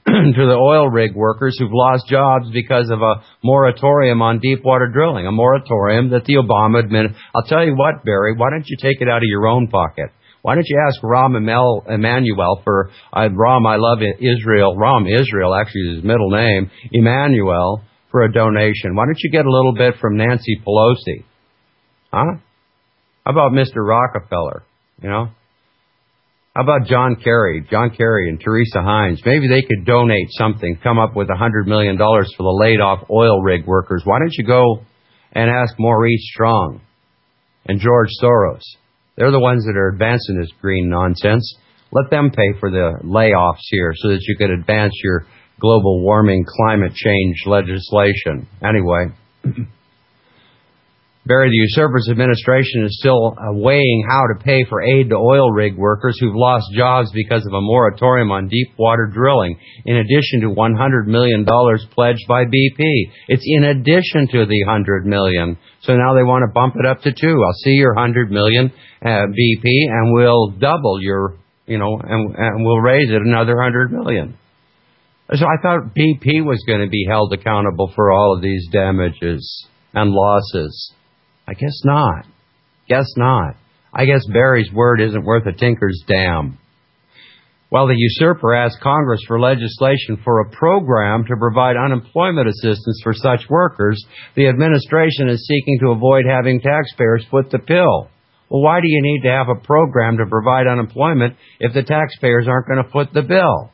to the oil rig workers who've lost jobs because of a moratorium on deep water drilling, a moratorium that the Obama administration... I'll tell you what, Barry, why don't you take it out of your own pocket? Why don't you ask Rahm Emanuel for... Rahm, I love Israel. Rahm Israel, actually is his middle name. Emanuel, for a donation. Why don't you get a little bit from Nancy Pelosi? Huh? How about Mr. Rockefeller? You know? How about John Kerry and Teresa Hines? Maybe they could donate something, come up with $100 million for the laid-off oil rig workers. Why don't you go and ask Maurice Strong and George Soros? They're the ones that are advancing this green nonsense. Let them pay for the layoffs here so that you could advance your global warming climate change legislation. Anyway... Barry, the usurper's administration is still weighing how to pay for aid to oil rig workers who've lost jobs because of a moratorium on deep water drilling, in addition to $100 million pledged by BP. It's in addition to the $100 million. So now they want to bump it up to $2. I'll see your $100 million, BP, and we'll double your, and we'll raise it another $100 million. So I thought BP was going to be held accountable for all of these damages and losses. I guess not. I guess Barry's word isn't worth a tinker's damn. Well, the usurper asked Congress for legislation for a program to provide unemployment assistance for such workers. The administration is seeking to avoid having taxpayers foot the bill. Well, why do you need to have a program to provide unemployment if the taxpayers aren't going to foot the bill?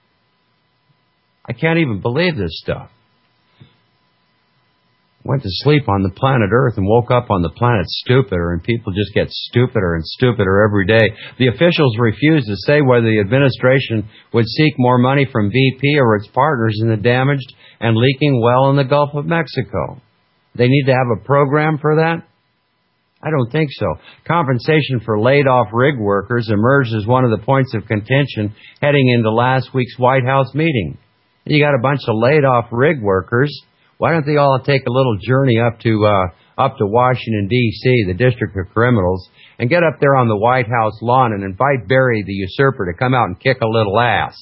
I can't even believe this stuff. Went to sleep on the planet Earth and woke up on the planet stupider, and people just get stupider and stupider every day. The officials refuse to say whether the administration would seek more money from BP or its partners in the damaged and leaking well in the Gulf of Mexico. They need to have a program for that? I don't think so. Compensation for laid-off rig workers emerged as one of the points of contention heading into last week's White House meeting. You got a bunch of laid-off rig workers. Why don't they all take a little journey up to Washington, D.C., the District of Criminals, and get up there on the White House lawn and invite Barry the usurper to come out and kick a little ass?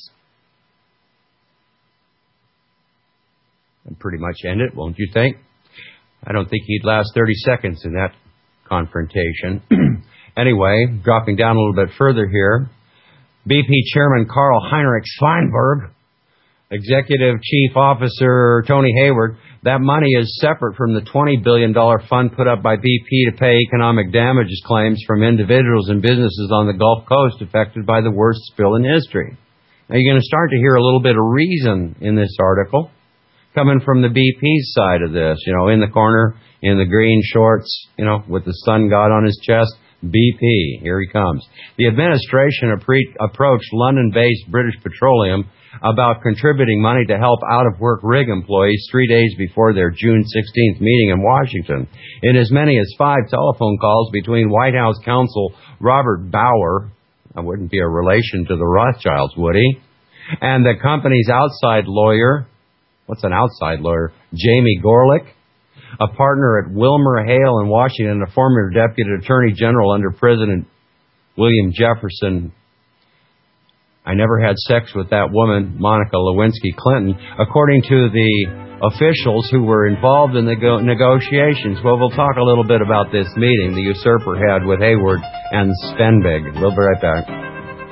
And pretty much end it, won't you think? I don't think he'd last 30 seconds in that confrontation. Anyway, dropping down a little bit further here, BP Chairman Karl-Heinrich Feinberg, Executive Chief Officer Tony Hayward, that money is separate from the $20 billion fund put up by BP to pay economic damages claims from individuals and businesses on the Gulf Coast affected by the worst spill in history. Now you're going to start to hear a little bit of reason in this article coming from the BP side of this, in the corner, in the green shorts, with the sun god on his chest. BP, here he comes. The administration approached London-based British Petroleum about contributing money to help out-of-work rig employees 3 days before their June 16th meeting in Washington. In as many as 5 telephone calls between White House counsel Robert Bauer, that wouldn't be a relation to the Rothschilds, would he? And the company's outside lawyer, what's an outside lawyer? Jamie Gorelick, a partner at Wilmer Hale in Washington, a former deputy attorney general under President William Jefferson. I never had sex with that woman, Monica Lewinsky Clinton, according to the officials who were involved in the negotiations. Well, we'll talk a little bit about this meeting the usurper had with Hayward and Svenbig. We'll be right back.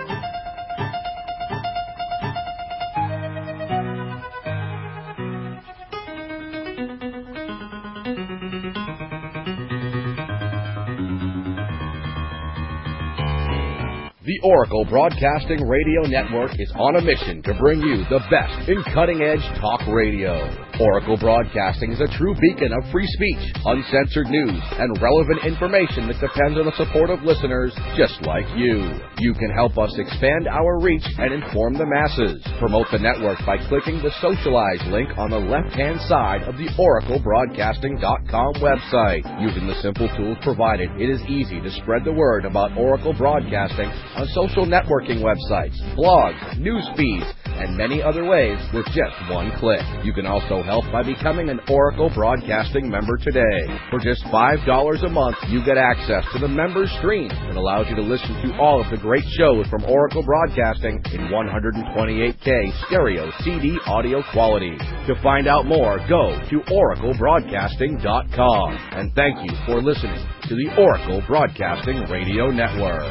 The Oracle Broadcasting Radio Network is on a mission to bring you the best in cutting-edge talk radio. Oracle Broadcasting is a true beacon of free speech, uncensored news, and relevant information that depends on the support of listeners just like you. You can help us expand our reach and inform the masses. Promote the network by clicking the Socialize link on the left-hand side of the OracleBroadcasting.com website. Using the simple tools provided, it is easy to spread the word about Oracle Broadcasting on social networking websites, blogs, news feeds, and many other ways with just one click. You can also help by becoming an Oracle Broadcasting member today. For just $5 a month, you get access to the Members Stream that allows you to listen to all of the great shows from Oracle Broadcasting in 128K stereo CD audio quality. To find out more, go to oraclebroadcasting.com. And thank you for listening to the Oracle Broadcasting Radio Network.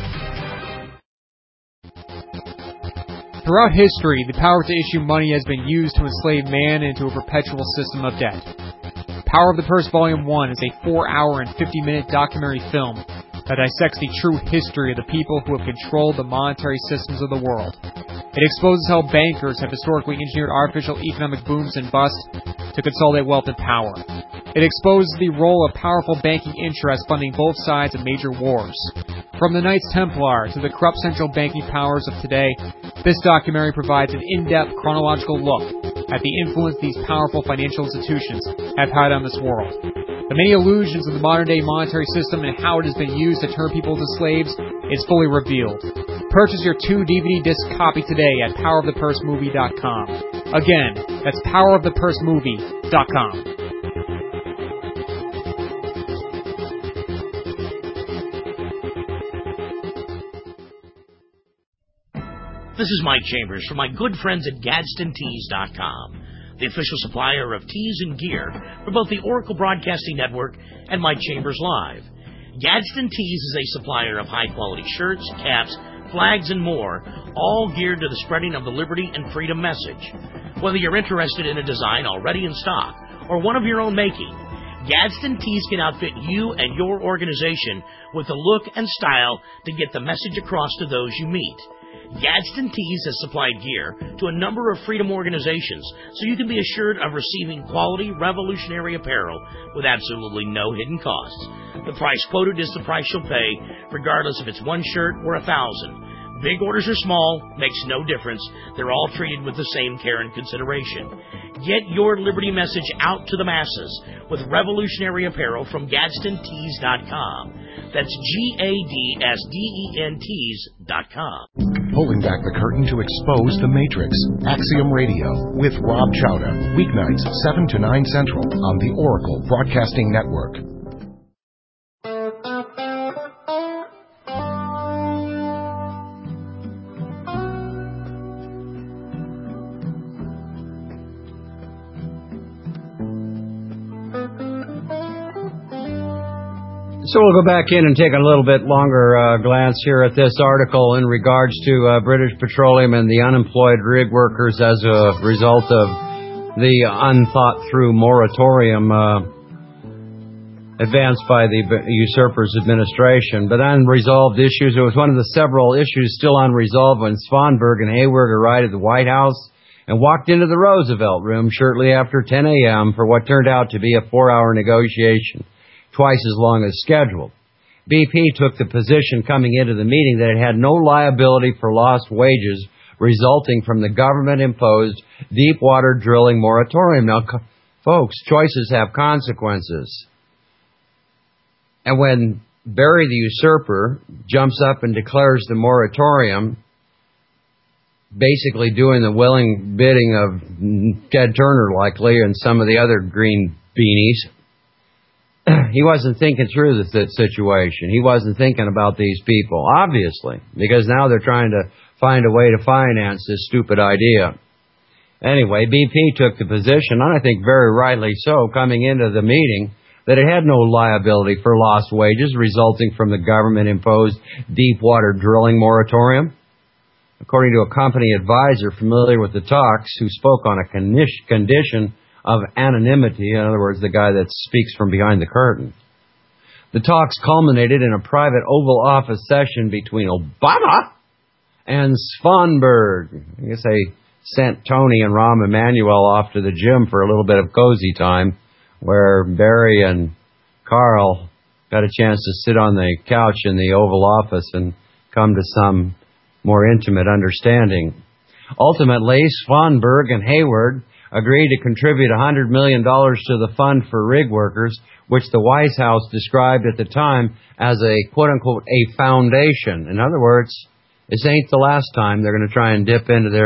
Throughout history, the power to issue money has been used to enslave man into a perpetual system of debt. Power of the Purse Volume 1 is a 4-hour and 50-minute documentary film that dissects the true history of the people who have controlled the monetary systems of the world. It exposes how bankers have historically engineered artificial economic booms and busts to consolidate wealth and power. It exposes the role of powerful banking interests funding both sides of major wars. From the Knights Templar to the corrupt central banking powers of today, this documentary provides an in-depth chronological look at the influence these powerful financial institutions have had on this world. The many illusions of the modern-day monetary system and how it has been used to turn people into slaves is fully revealed. Purchase your 2 DVD disc copy today at powerofthepursemovie.com. Again, that's powerofthepursemovie.com. This is Mike Chambers from my good friends at GadsdenTees.com, the official supplier of tees and gear for both the Oracle Broadcasting Network and Mike Chambers Live. Gadsden Tees is a supplier of high-quality shirts, caps, flags, and more, all geared to the spreading of the liberty and freedom message. Whether you're interested in a design already in stock or one of your own making, Gadsden Tees can outfit you and your organization with the look and style to get the message across to those you meet. Gadsden Tees has supplied gear to a number of freedom organizations, so you can be assured of receiving quality, revolutionary apparel with absolutely no hidden costs. The price quoted is the price you'll pay, regardless if it's one shirt or 1,000. Big orders or small, makes no difference. They're all treated with the same care and consideration. Get your liberty message out to the masses with revolutionary apparel from GadsdenTees.com. That's GADSDENTees.com. Pulling back the curtain to expose the Matrix. Axiom Radio with Rob Chowda. Weeknights 7 to 9 Central on the Oracle Broadcasting Network. So we'll go back in and take a little bit longer glance here at this article in regards to British Petroleum and the unemployed rig workers as a result of the unthought-through moratorium advanced by the usurper's administration. But unresolved issues, it was one of the several issues still unresolved when Svanberg and Hayward arrived at the White House and walked into the Roosevelt Room shortly after 10 a.m. for what turned out to be a 4-hour negotiation, twice as long as scheduled. BP took the position coming into the meeting that it had no liability for lost wages resulting from the government-imposed deep-water drilling moratorium. Now, folks, choices have consequences. And when Barry the usurper jumps up and declares the moratorium, basically doing the willing bidding of Ted Turner, likely, and some of the other green beanies, he wasn't thinking through the situation. He wasn't thinking about these people, obviously, because now they're trying to find a way to finance this stupid idea. Anyway, BP took the position, and I think very rightly so, coming into the meeting, that it had no liability for lost wages resulting from the government-imposed deep-water drilling moratorium. According to a company advisor familiar with the talks who spoke on a condition of anonymity, in other words, the guy that speaks from behind the curtain. The talks culminated in a private Oval Office session between Obama and Svanberg. I guess they sent Tony and Rahm Emanuel off to the gym for a little bit of cozy time, where Barry and Carl got a chance to sit on the couch in the Oval Office and come to some more intimate understanding. Ultimately, Svanberg and Hayward agreed to contribute $100 million to the fund for rig workers, which the White House described at the time as a, quote-unquote, a foundation. In other words, this ain't the last time they're going to try and dip into their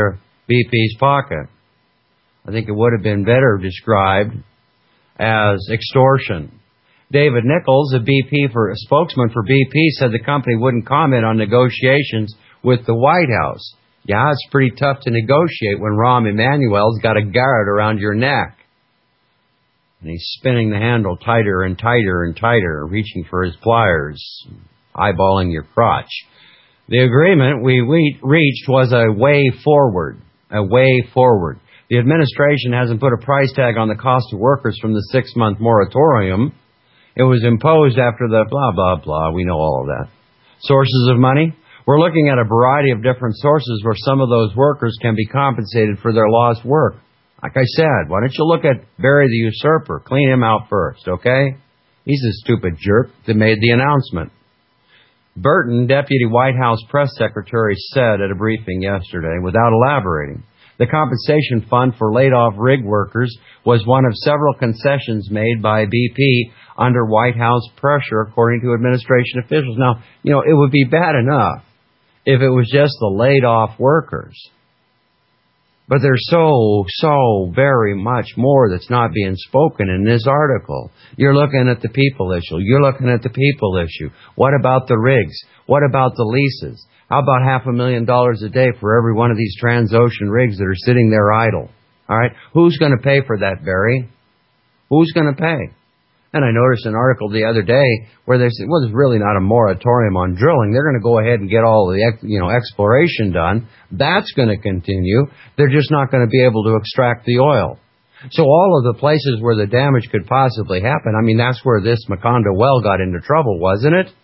BP's pocket. I think it would have been better described as extortion. David Nichols, a spokesman for BP, said the company wouldn't comment on negotiations with the White House. Yeah, it's pretty tough to negotiate when Rahm Emanuel's got a guard around your neck. And he's spinning the handle tighter and tighter and tighter, reaching for his pliers, eyeballing your crotch. The agreement we reached was a way forward. A way forward. The administration hasn't put a price tag on the cost to workers from the 6-month moratorium. It was imposed after the blah, blah, blah. We know all of that. Sources of money? We're looking at a variety of different sources where some of those workers can be compensated for their lost work. Like I said, why don't you look at Barry the Usurper? Clean him out first, okay? He's a stupid jerk that made the announcement. Burton, Deputy White House Press Secretary, said at a briefing yesterday, without elaborating, the compensation fund for laid-off rig workers was one of several concessions made by BP under White House pressure, according to administration officials. Now, it would be bad enough if it was just the laid-off workers. But there's so very much more that's not being spoken in this article. You're looking at the people issue. You're looking at the people issue. What about the rigs? What about the leases? How about $500,000 a day for every one of these Transocean rigs that are sitting there idle? All right? Who's going to pay for that, Barry? Who's going to pay? And I noticed an article the other day where they said, well, there's really not a moratorium on drilling. They're going to go ahead and get all the exploration done. That's going to continue. They're just not going to be able to extract the oil. So all of the places where the damage could possibly happen, that's where this Macondo well got into trouble, wasn't it?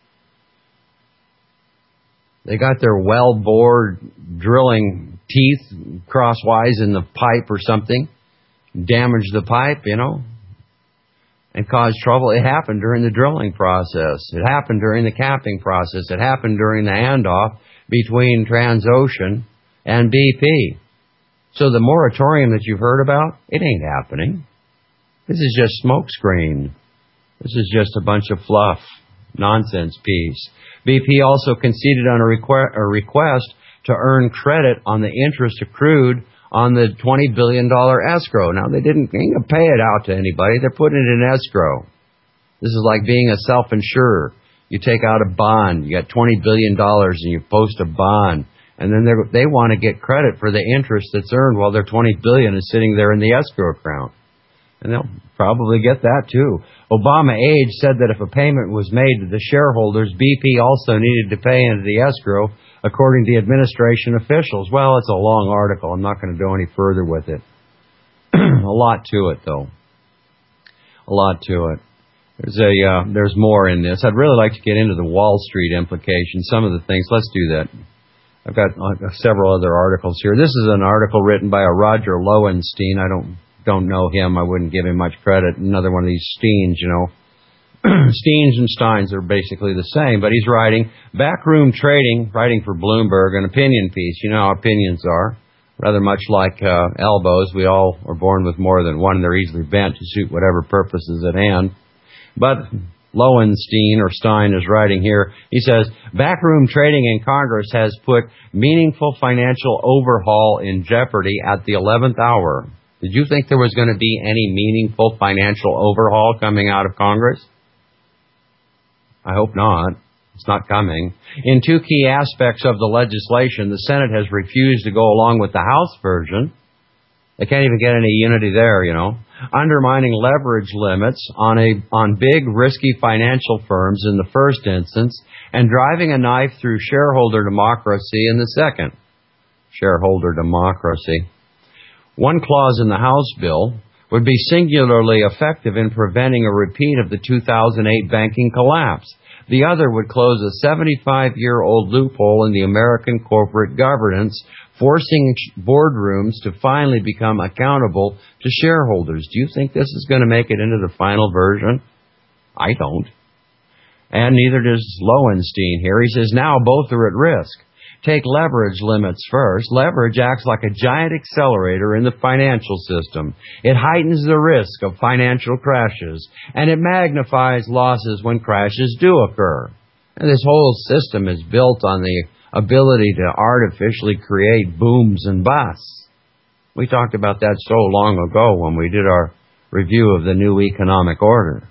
They got their well bored drilling teeth crosswise in the pipe or something, damaged the pipe, and caused trouble. It happened during the drilling process. It happened during the capping process. It happened during the handoff between Transocean and BP. So the moratorium that you've heard about, it ain't happening. This is just smokescreen. This is just a bunch of fluff, nonsense piece. BP also conceded on a request to earn credit on the interest accrued on the $20 billion escrow. Now, they ain't going to pay it out to anybody. They're putting it in escrow. This is like being a self-insurer. You take out a bond. You got $20 billion and you post a bond. And then they want to get credit for the interest that's earned while their $20 billion is sitting there in the escrow account. And they'll probably get that, too. Obama Age said that if a payment was made to the shareholders, BP also needed to pay into the escrow, according to administration officials. Well, it's a long article. I'm not going to go any further with it. A lot to it, though. A lot to it. There's more in this. I'd really like to get into the Wall Street implications, some of the things. Let's do that. I've got several other articles here. This is an article written by a Roger Lowenstein. I don't know him. I wouldn't give him much credit. Another one of these Steens, Steens and Steins are basically the same, but he's writing Backroom Trading, writing for Bloomberg, an opinion piece. You know how opinions are. Rather much like elbows, we all are born with more than one, and they're easily bent to suit whatever purpose is at hand. But Lowenstein, or Stein, is writing here. He says, backroom trading in Congress has put meaningful financial overhaul in jeopardy at the 11th hour. Did you think there was going to be any meaningful financial overhaul coming out of Congress? I hope not. It's not coming. In two key aspects of the legislation, the Senate has refused to go along with the House version. They can't even get any unity there, Undermining leverage limits on big, risky financial firms in the first instance, and driving a knife through shareholder democracy in the second. Shareholder democracy. One clause in the House bill would be singularly effective in preventing a repeat of the 2008 banking collapse. The other would close a 75-year-old loophole in the American corporate governance, forcing boardrooms to finally become accountable to shareholders. Do you think this is going to make it into the final version? I don't. And neither does Lowenstein here. He says now both are at risk. Take leverage limits first. Leverage acts like a giant accelerator in the financial system. It heightens the risk of financial crashes, and it magnifies losses when crashes do occur. And this whole system is built on the ability to artificially create booms and busts. We talked about that so long ago when we did our review of the new economic order.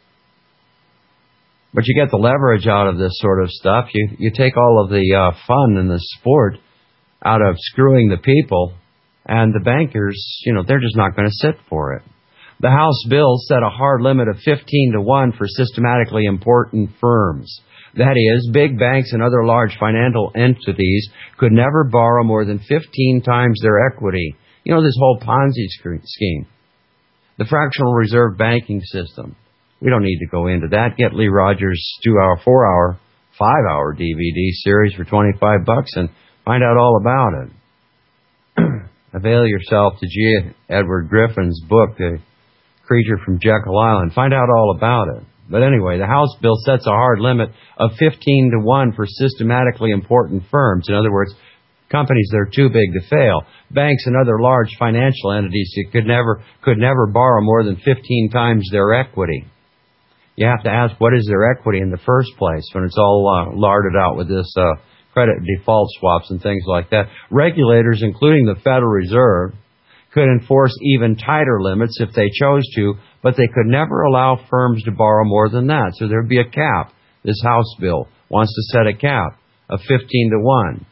But you get the leverage out of this sort of stuff. You take all of the fun and the sport out of screwing the people, and the bankers, they're just not going to sit for it. The House bill set a hard limit of 15-1 for systematically important firms. That is, big banks and other large financial entities could never borrow more than 15 times their equity. This whole Ponzi scheme. The fractional reserve banking system. We don't need to go into that. Get Lee Rogers' 2-hour, 4-hour, 5-hour DVD series for $25 and find out all about it. Avail yourself to G. Edward Griffin's book, The Creature from Jekyll Island. Find out all about it. But anyway, the House bill sets a hard limit of 15-1 for systematically important firms. In other words, companies that are too big to fail. Banks and other large financial entities that could never borrow more than 15 times their equity. You have to ask, what is their equity in the first place when it's all larded out with this credit default swaps and things like that? Regulators, including the Federal Reserve, could enforce even tighter limits if they chose to, but they could never allow firms to borrow more than that. So there'd be a cap. This House bill wants to set a cap of 15-1.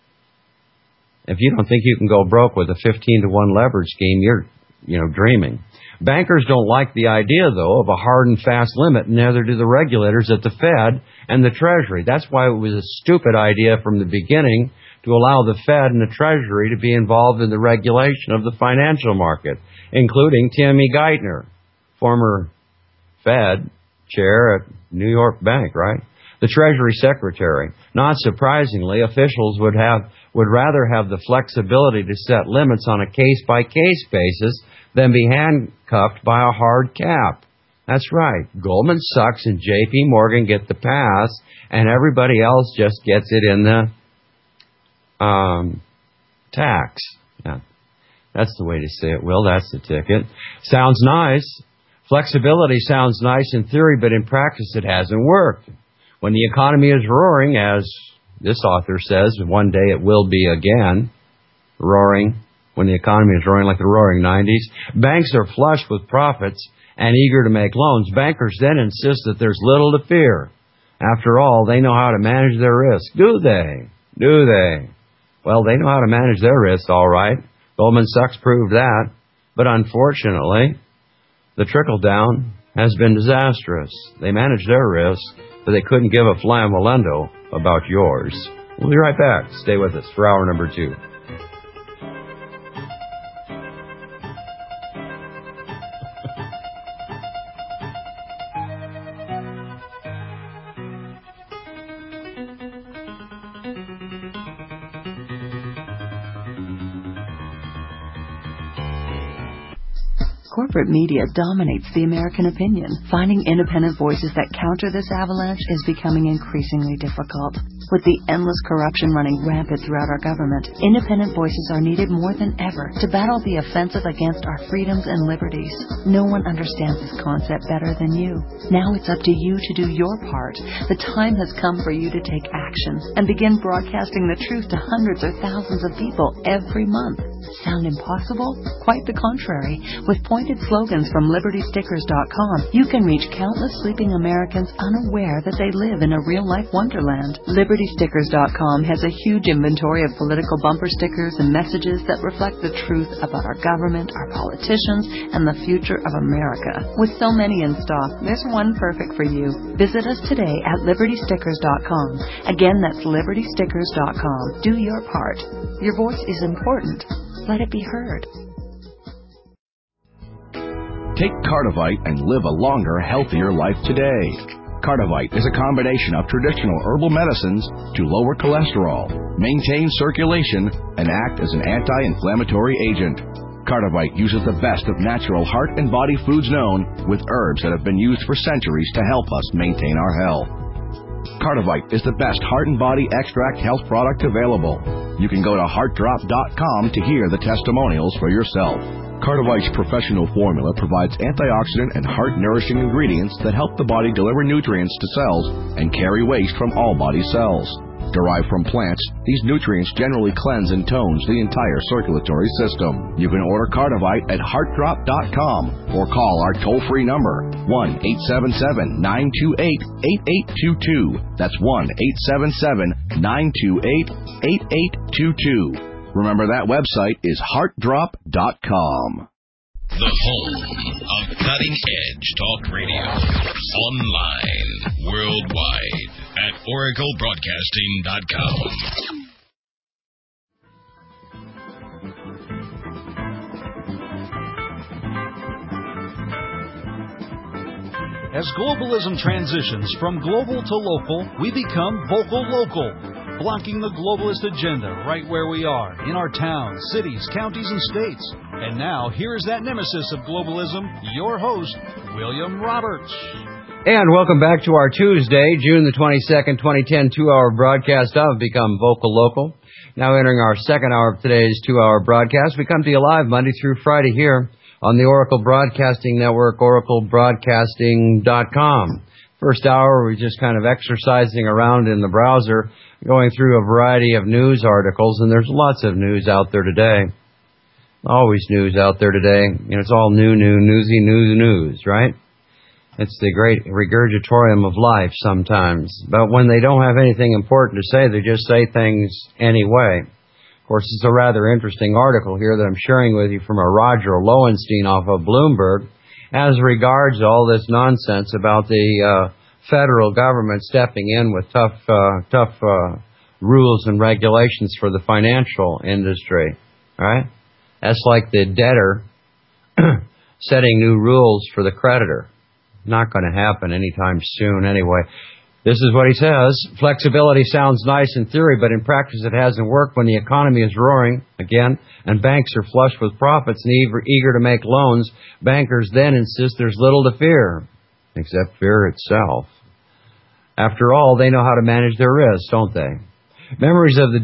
If you don't think you can go broke with a 15-1 leverage scheme, you're dreaming. Bankers don't like the idea, though, of a hard and fast limit, and neither do the regulators at the Fed and the Treasury. That's why it was a stupid idea from the beginning to allow the Fed and the Treasury to be involved in the regulation of the financial market, including Timmy Geithner, former Fed chair at New York Bank, right? The Treasury Secretary. Not surprisingly, officials would rather have the flexibility to set limits on a case-by-case basis than be handcuffed by a hard cap. That's right. Goldman Sachs and J.P. Morgan get the pass, and everybody else just gets it in the tax. Yeah. That's the way to say it, Will. That's the ticket. Sounds nice. Flexibility sounds nice in theory, but in practice it hasn't worked. When the economy is roaring, as this author says, one day it will be again, roaring, when the economy is roaring like the roaring 90s, banks are flush with profits and eager to make loans. Bankers then insist that there's little to fear. After all, they know how to manage their risk. Do they? Do they? Well, they know how to manage their risk, all right. Goldman Sachs proved that. But unfortunately, the trickle-down has been disastrous. They managed their risk, but they couldn't give a flamolendo about yours. We'll be right back. Stay with us for hour number 2. Corporate media dominates the American opinion. Finding independent voices that counter this avalanche is becoming increasingly difficult. With the endless corruption running rampant throughout our government, independent voices are needed more than ever to battle the offensive against our freedoms and liberties. No one understands this concept better than you. Now it's up to you to do your part. The time has come for you to take action and begin broadcasting the truth to hundreds or thousands of people every month. Sound impossible? Quite the contrary. With pointed slogans from LibertyStickers.com, you can reach countless sleeping Americans unaware that they live in a real-life wonderland. LibertyStickers.com has a huge inventory of political bumper stickers and messages that reflect the truth about our government, our politicians, and the future of America. With so many in stock, there's one perfect for you. Visit us today at LibertyStickers.com. Again, that's LibertyStickers.com. Do your part. Your voice is important. Let it be heard. Take Cardivite and live a longer, healthier life today. Cardivite is a combination of traditional herbal medicines to lower cholesterol, maintain circulation, and act as an anti-inflammatory agent. Cardivite uses the best of natural heart and body foods known, with herbs that have been used for centuries to help us maintain our health. Cardivite is the best heart and body extract health product available. You can go to heartdrop.com to hear the testimonials for yourself. Cardivite's professional formula provides antioxidant and heart-nourishing ingredients that help the body deliver nutrients to cells and carry waste from all body cells. Derived from plants, these nutrients generally cleanse and tones the entire circulatory system. You can order Cardivite at heartdrop.com or call our toll-free number, 1-877-928-8822. That's 1-877-928-8822. Remember, that website is heartdrop.com. The home of cutting-edge talk radio. Online, worldwide, at oraclebroadcasting.com. As globalism transitions from global to local, we become vocal local, blocking the globalist agenda right where we are, in our towns, cities, counties, and states. And now, here's that nemesis of globalism, your host, William Roberts. And welcome back to our Tuesday, June the 22nd, 2010, 2-hour broadcast of Become Vocal Local. Now entering our second hour of today's 2-hour broadcast, we come to you live Monday through Friday here on the Oracle Broadcasting Network, oraclebroadcasting.com. First hour, we're just kind of exercising around in the browser, going through a variety of news articles, and there's lots of news out there today. Always news out there today. You know, it's all newsy news, right? It's the great regurgitorium of life sometimes. But when they don't have anything important to say, they just say things anyway. Of course, it's a rather interesting article here that I'm sharing with you from a Roger Lowenstein off of Bloomberg as regards all this nonsense about the federal government stepping in with tough rules and regulations for the financial industry, right? That's like the debtor setting new rules for the creditor. Not going to happen anytime soon anyway. This is what he says. Flexibility sounds nice in theory, but in practice it hasn't worked when the economy is roaring again and banks are flush with profits and eager to make loans. Bankers then insist there's little to fear, except fear itself. After all, they know how to manage their risks, don't they? Memories of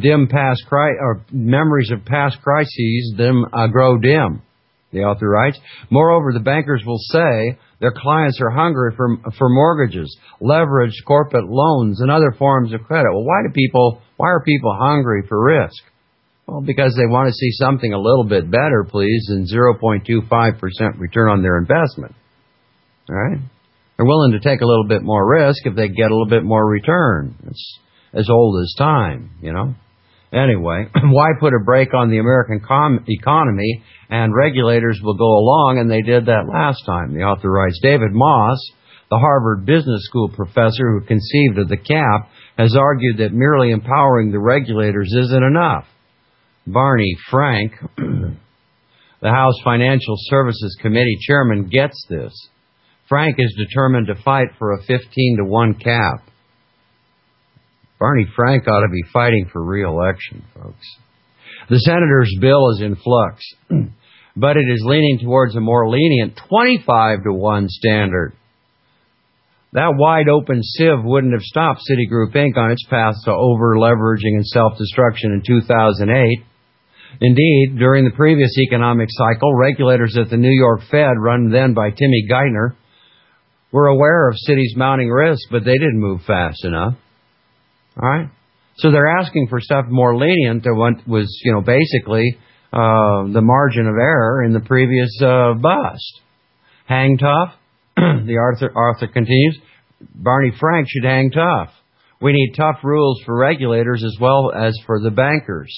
past crises grow dim, the author writes. Moreover, the bankers will say their clients are hungry for mortgages, leveraged corporate loans, and other forms of credit. Well, why are people hungry for risk? Well, because they want to see something a little bit better, please, than 0.25% return on their investment. All right? They're willing to take a little bit more risk if they get a little bit more return. It's as old as time, you know. Anyway, why put a brake on the American economy, and regulators will go along, and they did that last time. The author writes, David Moss, the Harvard Business School professor who conceived of the cap, has argued that merely empowering the regulators isn't enough. Barney Frank, the House Financial Services Committee chairman, gets this. Frank is determined to fight for a 15-to-1 cap. Barney Frank ought to be fighting for re-election, folks. The senator's bill is in flux, but it is leaning towards a more lenient 25-to-1 standard. That wide-open sieve wouldn't have stopped Citigroup Inc. on its path to over-leveraging and self-destruction in 2008. Indeed, during the previous economic cycle, regulators at the New York Fed, run then by Timmy Geithner, were aware of Citi's mounting risk, but they didn't move fast enough. All right? So they're asking for stuff more lenient than what was, basically the margin of error in the previous bust. Hang tough. The author continues, Barney Frank should hang tough. We need tough rules for regulators as well as for the bankers.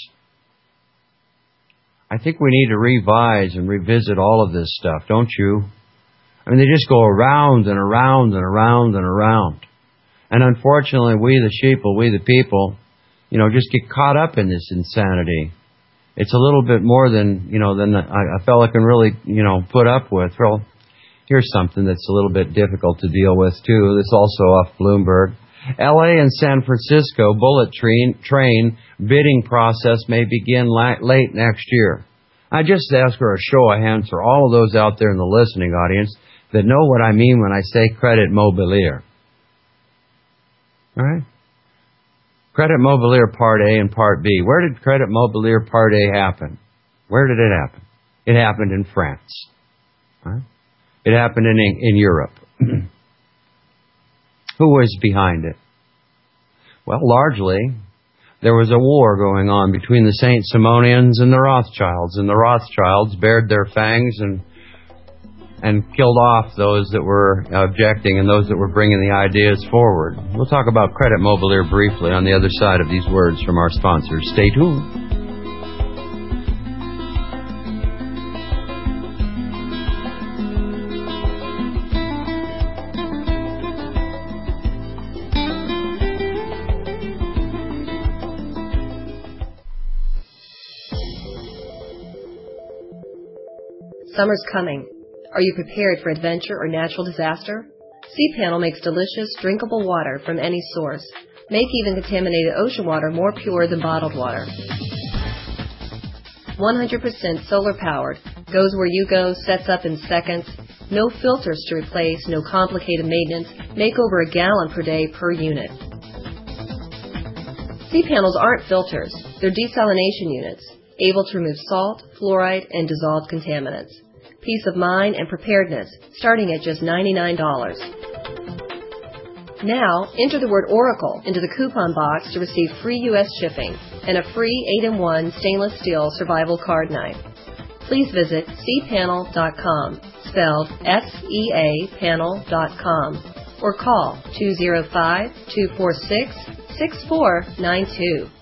I think we need to revise and revisit all of this stuff, don't you? I mean, they just go around and around and around and around. And unfortunately, we the sheeple, we the people, just get caught up in this insanity. It's a little bit more than a fellow can really, put up with. Well, here's something that's a little bit difficult to deal with, too. This also off Bloomberg. L.A. and San Francisco bullet train bidding process may begin late next year. I just ask for a show of hands for all of those out there in the listening audience that know what I mean when I say Credit Mobilier. All right? Credit Mobilier Part A and Part B. Where did Credit Mobilier Part A happen? Where did it happen? It happened in France. All right? It happened in Europe. Who was behind it? Well, largely there was a war going on between the St. Simonians and the Rothschilds, and the Rothschilds bared their fangs and killed off those that were objecting and those that were bringing the ideas forward. We'll talk about Credit Mobilier briefly on the other side of these words from our sponsors. Stay tuned. Summer's coming. Are you prepared for adventure or natural disaster? cPanel makes delicious, drinkable water from any source. Make even contaminated ocean water more pure than bottled water. 100% solar powered. Goes where you go, sets up in seconds. No filters to replace, no complicated maintenance. Make over a gallon per day per unit. cPanels aren't filters. They're desalination units, able to remove salt, fluoride, and dissolved contaminants. Peace of mind and preparedness, starting at just $99. Now, enter the word Oracle into the coupon box to receive free U.S. shipping and a free 8-in-1 stainless steel survival card knife. Please visit cpanel.com, spelled S-E-A panel.com, or call 205-246-6492.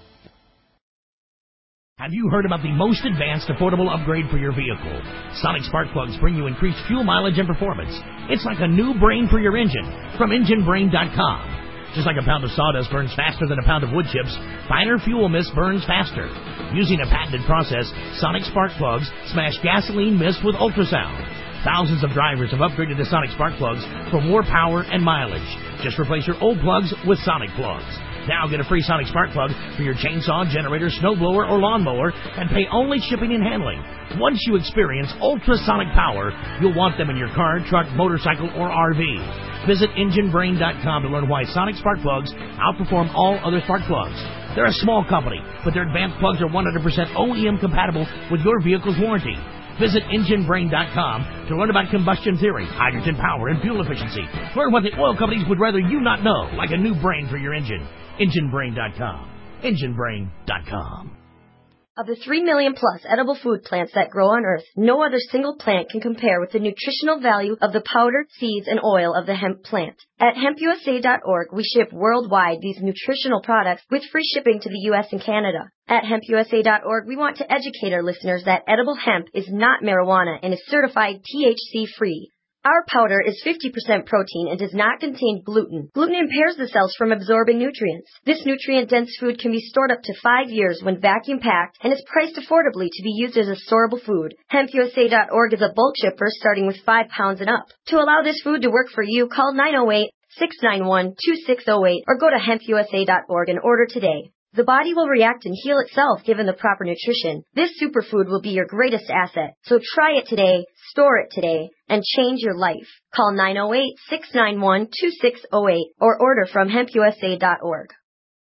Have you heard about the most advanced affordable upgrade for your vehicle? Sonic spark plugs bring you increased fuel mileage and performance. It's like a new brain for your engine from EngineBrain.com. Just like a pound of sawdust burns faster than a pound of wood chips, finer fuel mist burns faster. Using a patented process, Sonic spark plugs smash gasoline mist with ultrasound. Thousands of drivers have upgraded to Sonic spark plugs for more power and mileage. Just replace your old plugs with Sonic plugs. Now get a free Sonic spark plug for your chainsaw, generator, snowblower, or lawnmower, and pay only shipping and handling. Once you experience ultrasonic power, you'll want them in your car, truck, motorcycle, or RV. Visit EngineBrain.com to learn why Sonic spark plugs outperform all other spark plugs. They're a small company, but their advanced plugs are 100% OEM compatible with your vehicle's warranty. Visit EngineBrain.com to learn about combustion theory, hydrogen power, and fuel efficiency. Learn what the oil companies would rather you not know, like a new brain for your engine. EngineBrain.com. EngineBrain.com. Of the 3 million plus edible food plants that grow on Earth, no other single plant can compare with the nutritional value of the powdered seeds and oil of the hemp plant. At hempusa.org, we ship worldwide these nutritional products with free shipping to the U.S. and Canada. At hempusa.org, we want to educate our listeners that edible hemp is not marijuana and is certified THC-free. Our powder is 50% protein and does not contain gluten. Gluten impairs the cells from absorbing nutrients. This nutrient-dense food can be stored up to 5 years when vacuum-packed and is priced affordably to be used as a storable food. HempUSA.org is a bulk shipper starting with 5 pounds and up. To allow this food to work for you, call 908-691-2608 or go to hempusa.org and order today. The body will react and heal itself given the proper nutrition. This superfood will be your greatest asset. So try it today, store it today, and change your life. Call 908-691-2608 or order from hempusa.org.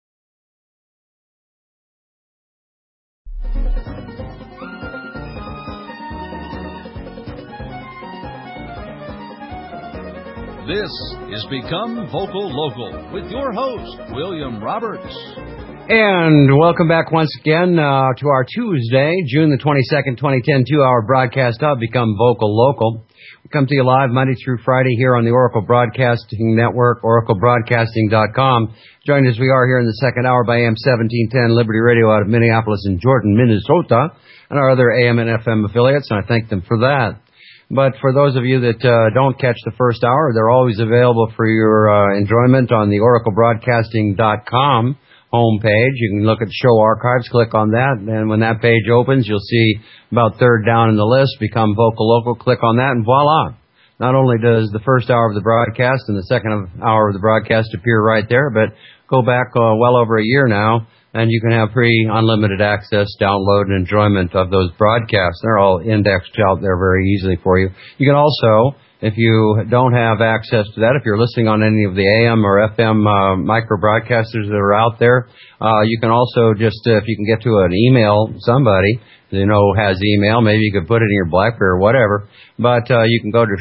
This is Become Vocal Local with your host, William Roberts. And welcome back once again to our Tuesday, June the 22nd, 2010, 2-hour broadcast of Become Vocal Local. We come to you live Monday through Friday here on the Oracle Broadcasting Network, oraclebroadcasting.com. Joined as we are here in the second hour by AM 1710 Liberty Radio out of Minneapolis and Jordan, Minnesota, and our other AM and FM affiliates, and I thank them for that. But for those of you that don't catch the first hour, they're always available for your enjoyment on the oraclebroadcasting.com homepage. You can look at show archives, click on that, and when that page opens, you'll see about third down in the list, Become Vocal Local. Click on that, and voila. Not only does the first hour of the broadcast and the second hour of the broadcast appear right there, but go back well over a year now, and you can have free unlimited access, download, and enjoyment of those broadcasts. They're all indexed out there very easily for you. You can also, if you don't have access to that, if you're listening on any of the AM or FM micro broadcasters that are out there, you can also just, if you can get to an email, somebody has email, maybe you could put it in your BlackBerry or whatever, but you can go to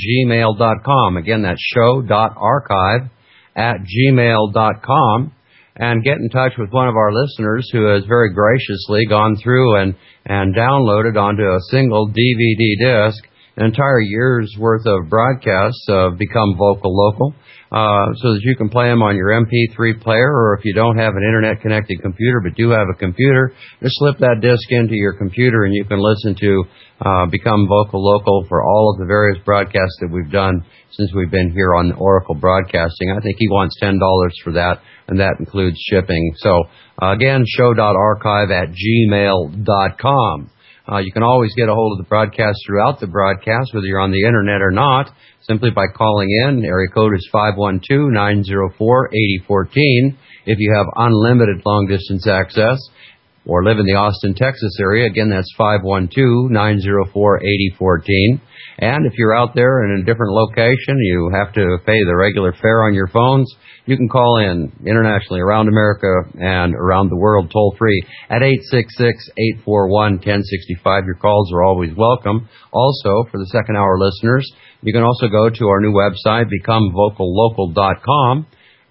show.archive@gmail.com. Again, that's show.archive@gmail.com. and get in touch with one of our listeners who has very graciously gone through and downloaded onto a single DVD disc an entire year's worth of broadcasts of Become Vocal Local, so that you can play them on your MP3 player, or if you don't have an internet-connected computer but do have a computer, just slip that disc into your computer and you can listen to Become Vocal Local for all of the various broadcasts that we've done since we've been here on Oracle Broadcasting. I think he wants $10 for that, and that includes shipping. So, again, show.archive@gmail.com. You can always get a hold of the broadcast throughout the broadcast, whether you're on the Internet or not, simply by calling in. Area code is 512-904-8014. If you have unlimited long-distance access or live in the Austin, Texas area, again, that's 512-904-8014. And if you're out there in a different location, you have to pay the regular fare on your phones, you can call in internationally around America and around the world toll-free at 866-841-1065. Your calls are always welcome. Also, for the second hour listeners, you can also go to our new website, becomevocallocal.com,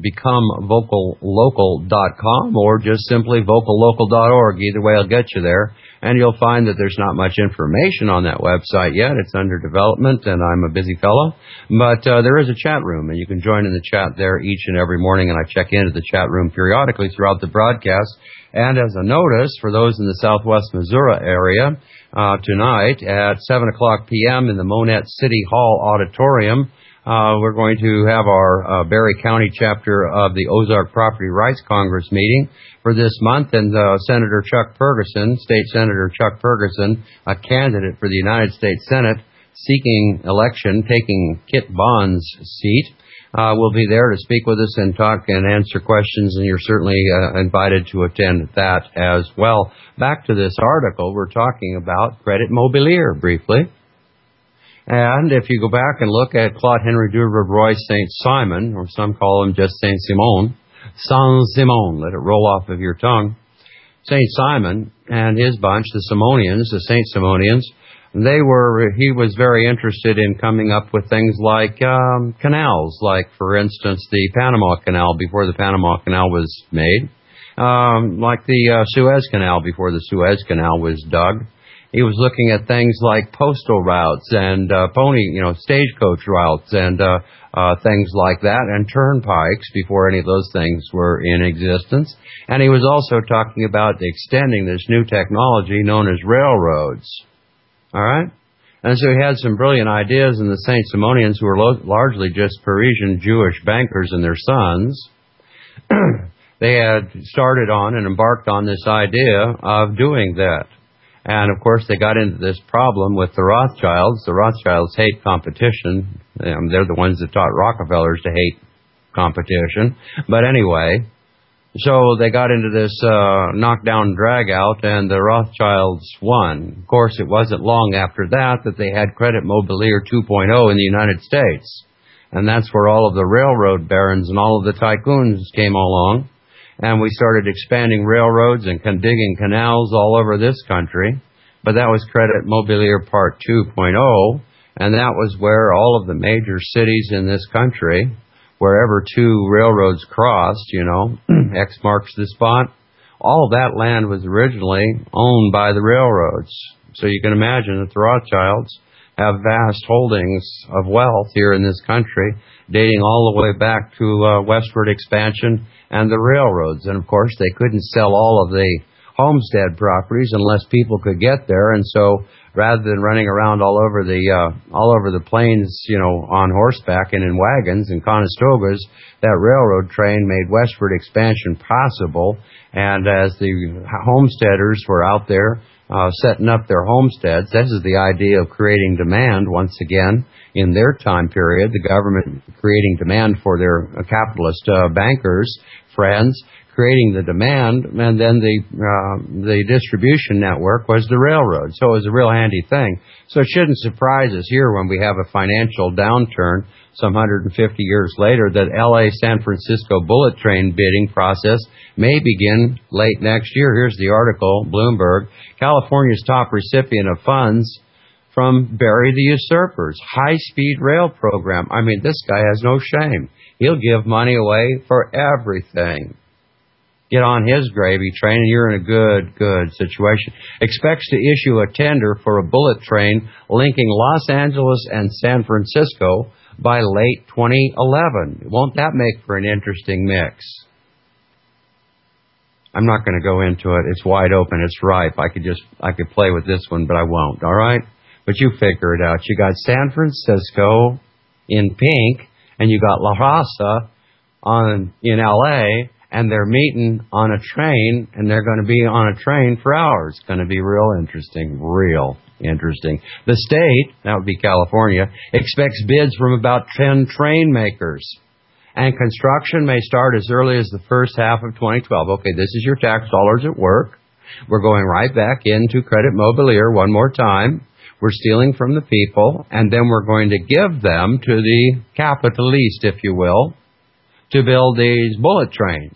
becomevocallocal.com, or just simply vocallocal.org. Either way, I'll get you there. And you'll find that there's not much information on that website yet. It's under development, and I'm a busy fellow. But there is a chat room, and you can join in the chat there each and every morning, and I check into the chat room periodically throughout the broadcast. And as a notice, for those in the southwest Missouri area, tonight at 7 o'clock p.m. in the Monette City Hall Auditorium, we're going to have our Barry County chapter of the Ozark Property Rights Congress meeting for this month, and Senator Chuck Ferguson, State Senator Chuck Ferguson, a candidate for the United States Senate seeking election, taking Kit Bond's seat, will be there to speak with us and talk and answer questions, and you're certainly invited to attend that as well. Back to this article, we're talking about Credit Mobilier briefly. And if you go back and look at Claude Henry Roy St. Simon, or some call him just St. Simon, Saint-Simon, let it roll off of your tongue. St. Simon and his bunch, the Simonians, the St. Simonians, he was very interested in coming up with things like canals, like, for instance, the Panama Canal before the Panama Canal was made, like the Suez Canal before the Suez Canal was dug. He was looking at things like postal routes and stagecoach routes and things like that, and turnpikes before any of those things were in existence. And he was also talking about extending this new technology known as railroads. All right? And so he had some brilliant ideas, and the St. Simonians, who were largely just Parisian Jewish bankers and their sons, they had started on and embarked on this idea of doing that. And, of course, they got into this problem with the Rothschilds. The Rothschilds hate competition. They're the ones that taught Rockefellers to hate competition. But anyway, so they got into this knockdown drag-out, and the Rothschilds won. Of course, it wasn't long after that they had Credit Mobilier 2.0 in the United States. And that's where all of the railroad barons and all of the tycoons came along. And we started expanding railroads and digging canals all over this country. But that was Credit Mobilier Part 2.0, and that was where all of the major cities in this country, wherever two railroads crossed, X marks the spot, all of that land was originally owned by the railroads. So you can imagine that the Rothschilds have vast holdings of wealth here in this country, dating all the way back to westward expansion and the railroads. And, of course, they couldn't sell all of the homestead properties unless people could get there. And so rather than running around all over the plains, on horseback and in wagons and Conestogas, that railroad train made westward expansion possible. And as the homesteaders were out there setting up their homesteads, this is the idea of creating demand once again in their time period, the government creating demand for their capitalist bankers, friends, creating the demand, and then the distribution network was the railroad. So it was a real handy thing. So it shouldn't surprise us here when we have a financial downturn some 150 years later that L.A.-San Francisco bullet train bidding process may begin late next year. Here's the article, Bloomberg. California's top recipient of funds from Barry the Usurper's high-speed rail program. I mean, this guy has no shame. He'll give money away for everything. get on his gravy train, and you're in a good situation. Expects to issue a tender for a bullet train linking Los Angeles and San Francisco by late 2011. Won't that make for an interesting mix? I'm not going to go into it. It's wide open. It's ripe. I could play with this one, but I won't. All right? But you figure it out. You got San Francisco in pink, and you got La Raza in L.A., and they're meeting on a train, and they're going to be on a train for hours. It's going to be real interesting. The state, that would be California, expects bids from about 10 train makers. And construction may start as early as the first half of 2012. Okay, this is your tax dollars at work. We're going right back into Credit Mobilier one more time. We're stealing from the people, and then we're going to give them to the capitalist, if you will, to build these bullet trains.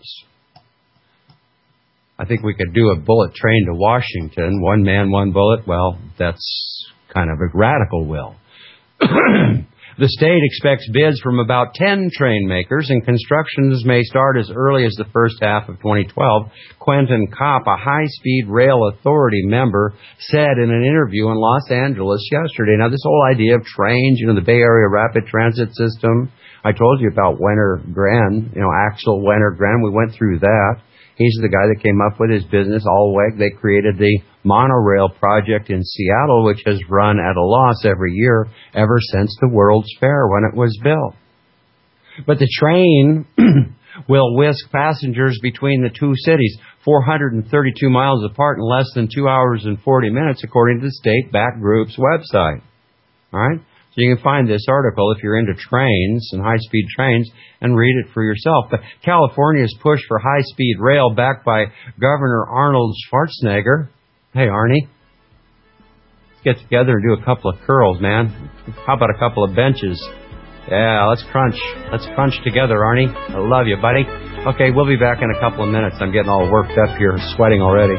I think we could do a bullet train to Washington, one man, one bullet. Well, that's kind of a radical will. The state expects bids from about 10 train makers, and constructions may start as early as the first half of 2012. Quentin Kopp, a high-speed rail authority member, said in an interview in Los Angeles yesterday. Now, this whole idea of trains, the Bay Area Rapid Transit System, I told you about Wenner-Gren, Axel Wenner-Gren. We went through that. He's the guy that came up with his business, Allweg. They created the monorail project in Seattle, which has run at a loss every year ever since the World's Fair when it was built. But the train will whisk passengers between the two cities, 432 miles apart in less than 2 hours and 40 minutes, according to the state-backed group's website. All right? So you can find this article if you're into trains and high-speed trains and read it for yourself. But California's push for high-speed rail backed by Governor Arnold Schwarzenegger. Hey, Arnie, let's get together and do a couple of curls, man. How about a couple of benches? Yeah, let's crunch. Let's crunch together, Arnie. I love you, buddy. Okay, we'll be back in a couple of minutes. I'm getting all worked up here, sweating already.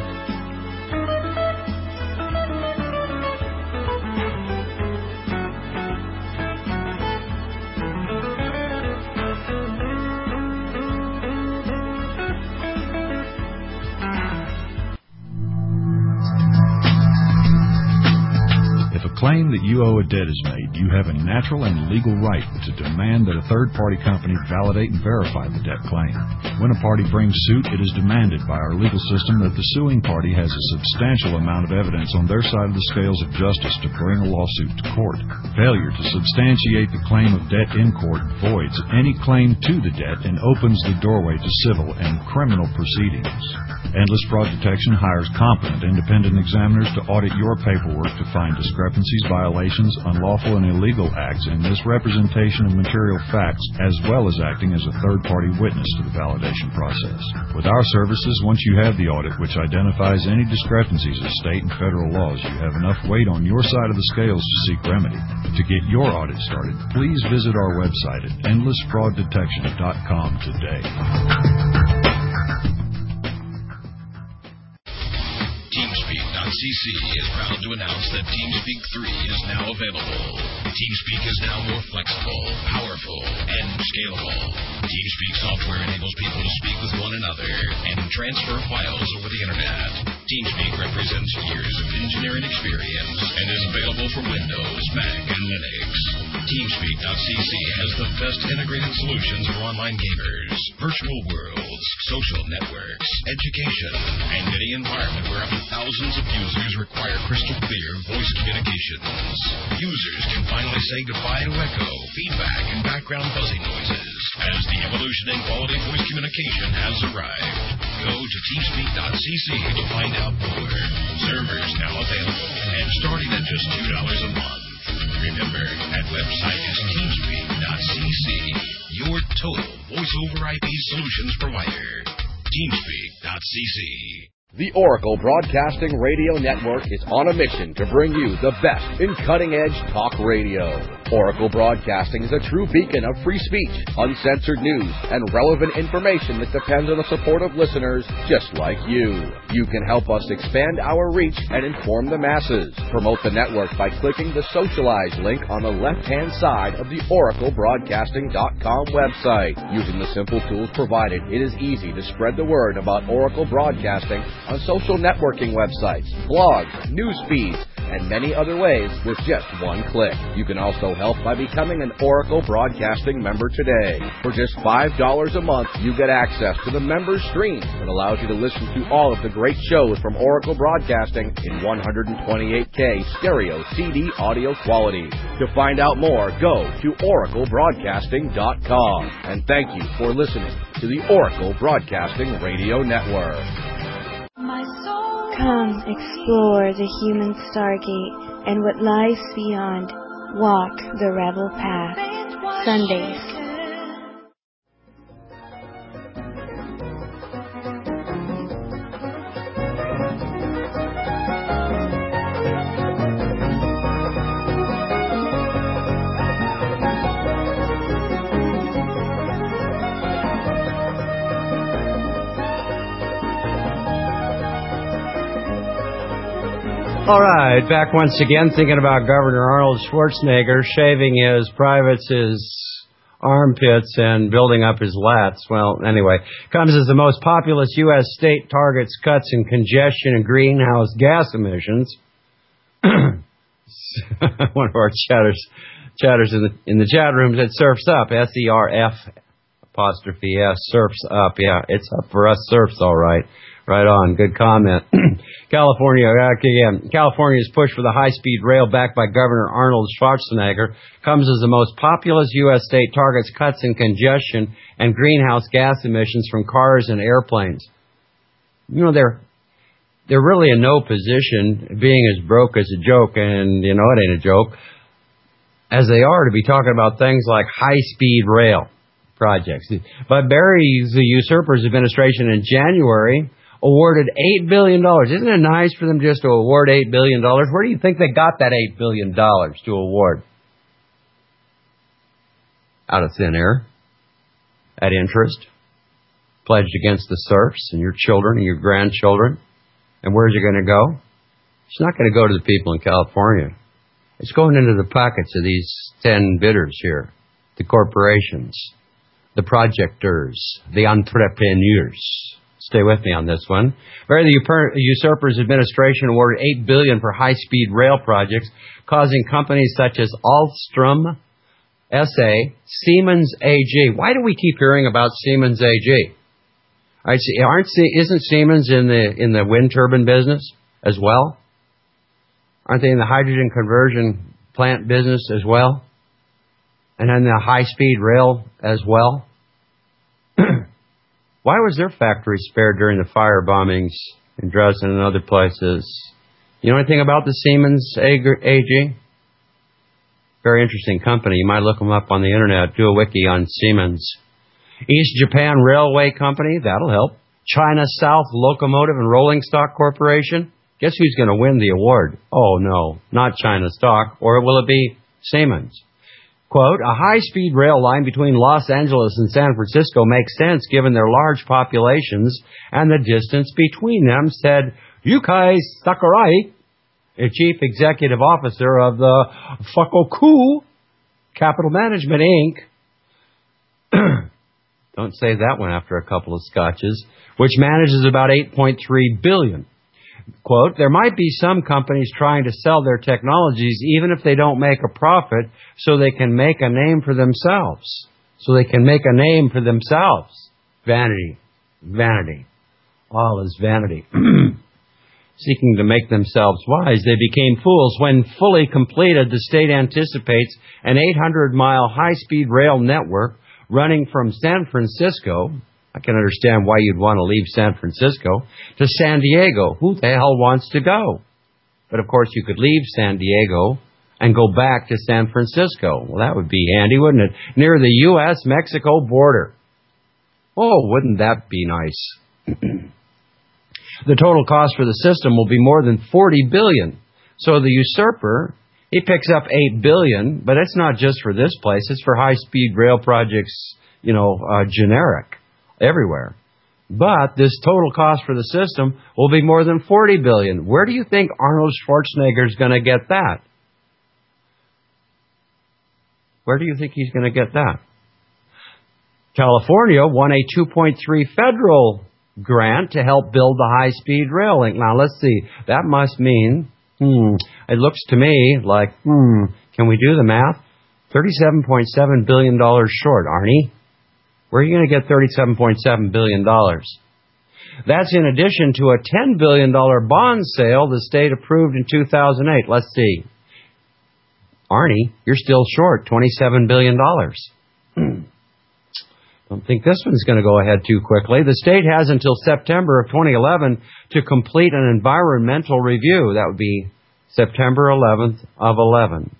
Claim that you owe a debt is made, you have a natural and legal right to demand that a third-party company validate and verify the debt claim. When a party brings suit, it is demanded by our legal system that the suing party has a substantial amount of evidence on their side of the scales of justice to bring a lawsuit to court. Failure to substantiate the claim of debt in court voids any claim to the debt and opens the doorway to civil and criminal proceedings. Endless Fraud Detection hires competent independent examiners to audit your paperwork to find discrepancies, violations, unlawful and illegal acts, and misrepresentation of material facts, as well as acting as a third-party witness to the validation process. With our services, once you have the audit, which identifies any discrepancies of state and federal laws, you have enough weight on your side of the scales to seek remedy. To get your audit started, please visit our website at endlessfrauddetection.com today. TeamSpeak.cc is proud to announce that TeamSpeak 3 is now available. TeamSpeak is now more flexible, powerful, and scalable. TeamSpeak software enables people to speak with one another and transfer files over the internet. TeamSpeak represents years of engineering experience and is available for Windows, Mac, and Linux. TeamSpeak.cc has the best integrated solutions for online gamers, virtual worlds, social networks, education, and any environment where up to thousands of users require crystal clear voice communications. Users can finally say goodbye to echo, feedback, and background buzzing noises as the evolution in quality voice communication has arrived. Go to TeamSpeak.cc to find out more. Servers now available and starting at just $2 a month. Remember, that website is TeamSpeak.cc, your total voice-over IP solutions provider. TeamSpeak.cc. The Oracle Broadcasting Radio Network is on a mission to bring you the best in cutting-edge talk radio. Oracle Broadcasting is a true beacon of free speech, uncensored news, and relevant information that depends on the support of listeners just like you. You can help us expand our reach and inform the masses. Promote the network by clicking the Socialize link on the left-hand side of the OracleBroadcasting.com website. Using the simple tools provided, it is easy to spread the word about Oracle Broadcasting on social networking websites, blogs, news feeds, and many other ways with just one click. You can also help by becoming an Oracle Broadcasting member today. For just $5 a month, you get access to the members stream that allows you to listen to all of the great shows from Oracle Broadcasting in 128K stereo CD audio quality. To find out more, go to oraclebroadcasting.com. And thank you for listening to the Oracle Broadcasting Radio Network. Come explore the human stargate and what lies beyond. Walk the rebel path. Sundays. All right, back once again thinking about Governor Arnold Schwarzenegger shaving his privates, his armpits, and building up his lats. Well, anyway, comes as the most populous U.S. state targets cuts in congestion and greenhouse gas emissions. One of our chatters in the chat room said surfs up, S-E-R-F apostrophe S, surfs up. Yeah, it's up for us surfs, all right. Right on. Good comment. California's push for the high-speed rail backed by Governor Arnold Schwarzenegger comes as the most populous U.S. state targets cuts in congestion and greenhouse gas emissions from cars and airplanes. You know, they're really in no position, being as broke as a joke, and you know it ain't a joke, as they are to be talking about things like high-speed rail projects. But Barry's the usurper's administration in January awarded $8 billion. Isn't it nice for them just to award $8 billion? Where do you think they got that $8 billion to award? Out of thin air. At interest. Pledged against the serfs and your children and your grandchildren. And where's it going to go? It's not going to go to the people in California. It's going into the pockets of these 10 bidders here. The corporations. The projectors. The entrepreneurs. Stay with me on this one. Where the usurper's administration awarded $8 billion for high-speed rail projects, causing companies such as Alstom, SA, Siemens AG. Why do we keep hearing about Siemens AG? Isn't Siemens in the wind turbine business as well? Aren't they in the hydrogen conversion plant business as well? And then the high-speed rail as well? Why was their factory spared during the fire bombings in Dresden and other places? You know anything about the Siemens AG? Very interesting company. You might look them up on the internet. Do a wiki on Siemens. East Japan Railway Company. That'll help. China South Locomotive and Rolling Stock Corporation. Guess who's going to win the award? Oh, no. Not China Stock. Or will it be Siemens? Quote, a high-speed rail line between Los Angeles and San Francisco makes sense given their large populations and the distance between them, said Yukai Sakurai, a chief executive officer of the Fukoku Capital Management, Inc. Don't say that one after a couple of scotches, which manages about $8.3 billion. Quote, there might be some companies trying to sell their technologies even if they don't make a profit so they can make a name for themselves. Vanity. Vanity. All is vanity. Seeking to make themselves wise, they became fools. When fully completed, the state anticipates an 800-mile high-speed rail network running from San Francisco. I can understand why you'd want to leave San Francisco, to San Diego. Who the hell wants to go? But of course you could leave San Diego and go back to San Francisco. Well, that would be handy, wouldn't it? Near the U.S.-Mexico border. Oh, wouldn't that be nice? The total cost for the system will be more than $40 billion. So the usurper He picks up $8 billion, but it's not just for this place. It's for high-speed rail projects, generic, everywhere. But this total cost for the system will be more than $40 billion. Where do you think Arnold Schwarzenegger is going to get that? Where do you think he's going to get that? California won a $2.3 federal grant to help build the high-speed rail link. Now, let's see. That must mean, it looks to me like, can we do the math? $37.7 billion short, Arnie. Where are you going to get $37.7 billion? That's in addition to a $10 billion bond sale the state approved in 2008. Let's see. Arnie, you're still short $27 billion. Don't think this one's going to go ahead too quickly. The state has until September of 2011 to complete an environmental review. That would be September 11th of 11.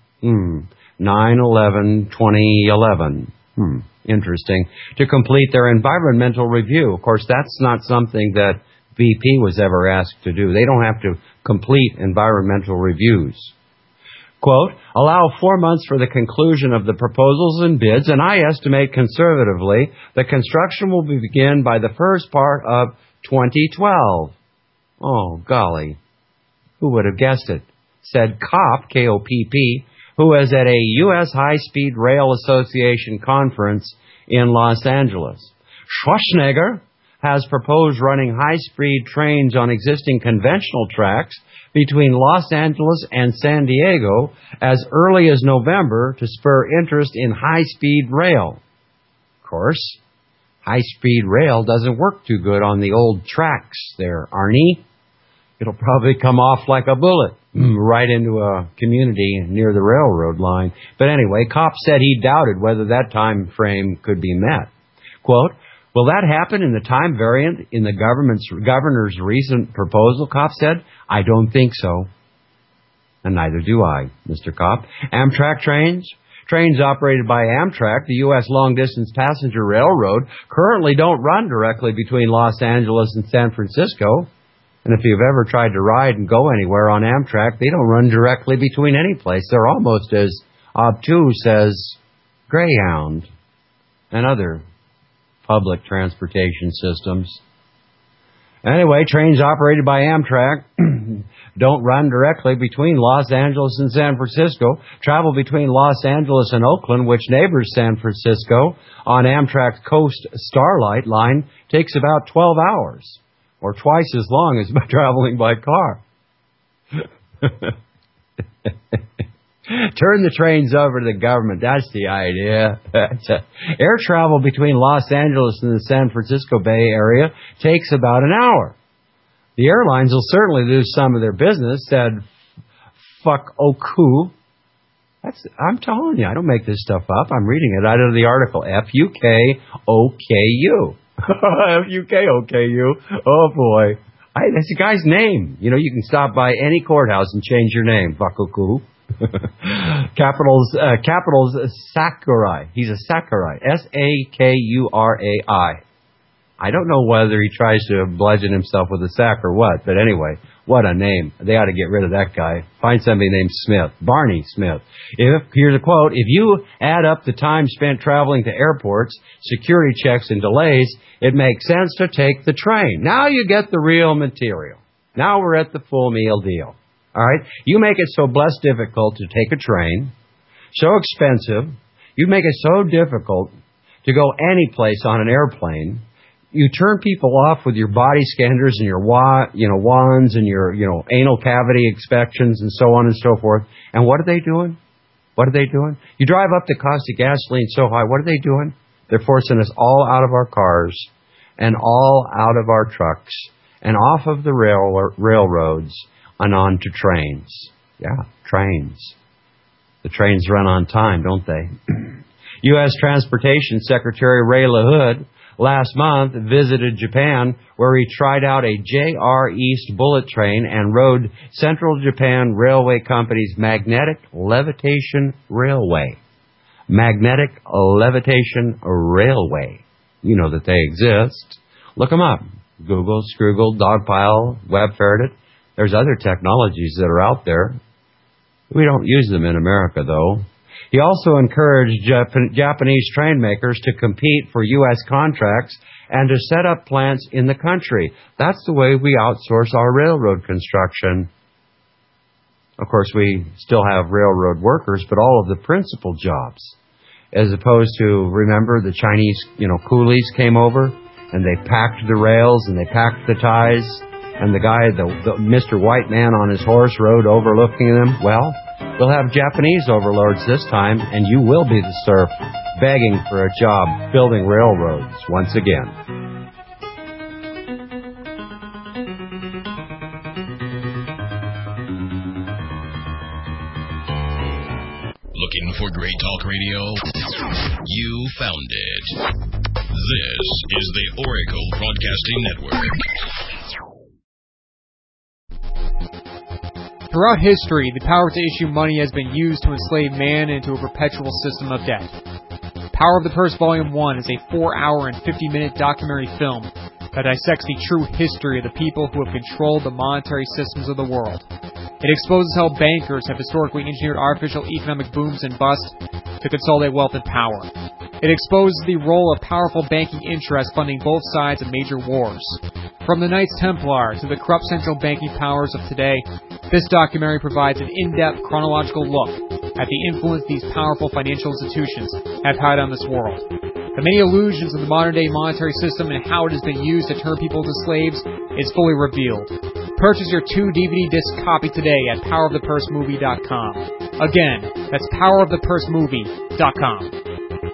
9/11/2011. Interesting. To complete their environmental review. Of course, that's not something that BP was ever asked to do. They don't have to complete environmental reviews. Quote, allow 4 months for the conclusion of the proposals and bids, and I estimate conservatively the construction will begin by the first part of 2012. Oh, golly. Who would have guessed it? Said COP, K-O-P-P, who was at a U.S. High-Speed Rail Association conference in Los Angeles. Schwarzenegger has proposed running high-speed trains on existing conventional tracks between Los Angeles and San Diego as early as November to spur interest in high-speed rail. Of course, high-speed rail doesn't work too good on the old tracks there, Arnie. It'll probably come off like a bullet right into a community near the railroad line. But anyway, COP said he doubted whether that time frame could be met. Quote, will that happen in the time variant in the governor's recent proposal, COP said? I don't think so. And neither do I, Mr. COP. Amtrak trains? Trains operated by Amtrak, the U.S. long-distance passenger railroad, currently don't run directly between Los Angeles and San Francisco. And if you've ever tried to ride and go anywhere on Amtrak, they don't run directly between any place. They're almost as obtuse as Greyhound and other public transportation systems. Anyway, trains operated by Amtrak don't run directly between Los Angeles and San Francisco. Travel between Los Angeles and Oakland, which neighbors San Francisco, on Amtrak's Coast Starlight line takes about 12 hours, or twice as long as traveling by car. Turn the trains over to the government. That's the idea. Air travel between Los Angeles and the San Francisco Bay Area takes about an hour. The airlines will certainly lose some of their business, said Fukoku. I'm telling you, I don't make this stuff up. I'm reading it out of the article. Fukoku. Fukoku. Oh, boy. That's the guy's name. You can stop by any courthouse and change your name. Fukoku. Capitals Sakurai. He's a Sakurai. Sakurai. I don't know whether he tries to bludgeon himself with a sack or what, but anyway, what a name. They ought to get rid of that guy. Find somebody named Smith. Barney Smith. Here's a quote, if you add up the time spent traveling to airports, security checks, and delays, it makes sense to take the train. Now you get the real material. Now we're at the full meal deal. All right? You make it so blessed difficult to take a train, so expensive, you make it so difficult to go any place on an airplane. You turn people off with your body scanners and your wands and your anal cavity inspections and so on and so forth. And what are they doing? What are they doing? You drive up the cost of gasoline so high. What are they doing? They're forcing us all out of our cars and all out of our trucks and off of the railroads and onto trains. Yeah, trains. The trains run on time, don't they? U.S. Transportation Secretary Ray LaHood last month visited Japan, where he tried out a JR East bullet train and rode Central Japan Railway Company's Magnetic Levitation Railway. Magnetic Levitation Railway. You know that they exist. Look them up. Google, Scroogle, Dogpile, Web Ferret. There's other technologies that are out there. We don't use them in America, though. He also encouraged Japanese train makers to compete for U.S. contracts and to set up plants in the country. That's the way we outsource our railroad construction. Of course, we still have railroad workers, but all of the principal jobs. As opposed to, remember, the Chinese, coolies came over and they packed the rails and they packed the ties, and the guy, the Mr. White Man on his horse rode overlooking them. Well, we'll have Japanese overlords this time, and you will be the serf, begging for a job building railroads once again. Looking for great talk radio? You found it. This is the Oracle Broadcasting Network. Throughout history, the power to issue money has been used to enslave man into a perpetual system of debt. Power of the Purse Volume 1 is a 4-hour and 50-minute documentary film that dissects the true history of the people who have controlled the monetary systems of the world. It exposes how bankers have historically engineered artificial economic booms and busts to consolidate wealth and power. It exposes the role of powerful banking interests funding both sides of major wars. From the Knights Templar to the corrupt central banking powers of today, this documentary provides an in-depth chronological look at the influence these powerful financial institutions have had on this world. The many illusions of the modern-day monetary system and how it has been used to turn people into slaves is fully revealed. Purchase your 2 DVD disc copy today at powerofthepursemovie.com. Again, that's powerofthepursemovie.com.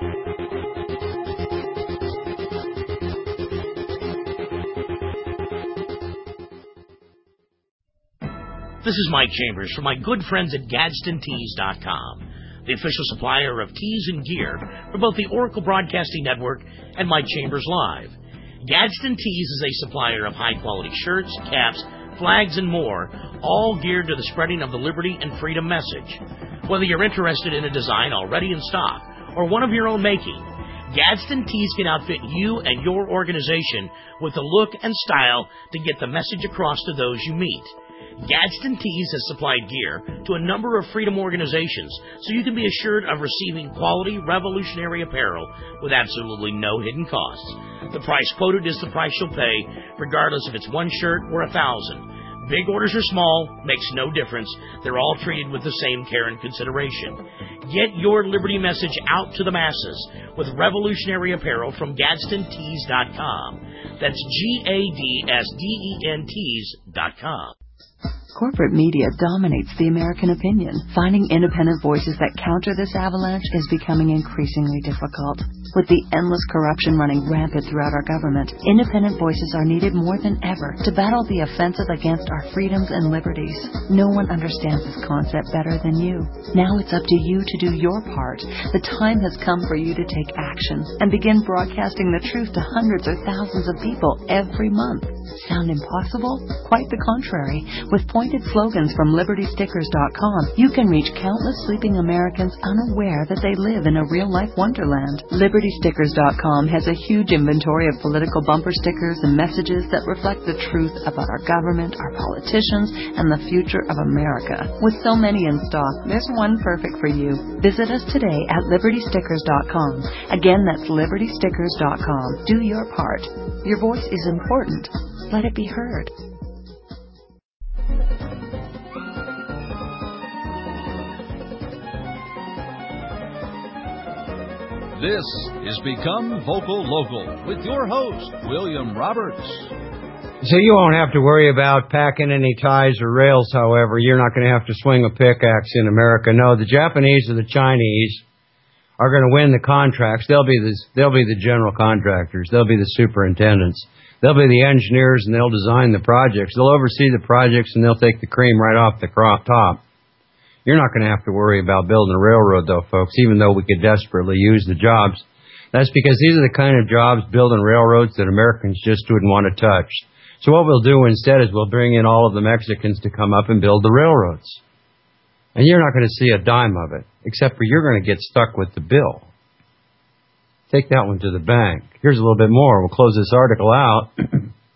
This is Mike Chambers from my good friends at GadsdenTees.com, the official supplier of tees and gear for both the Oracle Broadcasting Network and Mike Chambers Live. Gadsden Tees is a supplier of high-quality shirts, caps, flags, and more, all geared to the spreading of the liberty and freedom message. Whether you're interested in a design already in stock or one of your own making, Gadsden Tees can outfit you and your organization with the look and style to get the message across to those you meet. Gadsden Tees has supplied gear to a number of freedom organizations, so you can be assured of receiving quality, revolutionary apparel with absolutely no hidden costs. The price quoted is the price you'll pay, regardless if it's one shirt or 1,000. Big orders or small, makes no difference. They're all treated with the same care and consideration. Get your liberty message out to the masses with revolutionary apparel from GadsdenTees.com. That's GADSDENTees.com. Corporate media dominates the American opinion. Finding independent voices that counter this avalanche is becoming increasingly difficult. With the endless corruption running rampant throughout our government, independent voices are needed more than ever to battle the offensive against our freedoms and liberties. No one understands this concept better than you. Now it's up to you to do your part. The time has come for you to take action and begin broadcasting the truth to hundreds or thousands of people every month. Sound impossible? Quite the contrary. With pointed slogans from LibertyStickers.com, you can reach countless sleeping Americans unaware that they live in a real-life wonderland. LibertyStickers.com has a huge inventory of political bumper stickers and messages that reflect the truth about our government, our politicians, and the future of America. With so many in stock, there's one perfect for you. Visit us today at LibertyStickers.com. Again, that's LibertyStickers.com. Do your part. Your voice is important. Let it be heard. This is Become Vocal Local with your host, William Roberts. So you won't have to worry about packing any ties or rails, however. You're not going to have to swing a pickaxe in America. No, the Japanese or the Chinese are going to win the contracts. They'll be the general contractors. They'll be the superintendents. They'll be the engineers, and they'll design the projects. They'll oversee the projects, and they'll take the cream right off the top. You're not going to have to worry about building a railroad, though, folks, even though we could desperately use the jobs. That's because these are the kind of jobs, building railroads, that Americans just wouldn't want to touch. So what we'll do instead is we'll bring in all of the Mexicans to come up and build the railroads. And you're not going to see a dime of it, except for you're going to get stuck with the bill. Take that one to the bank. Here's a little bit more. We'll close this article out.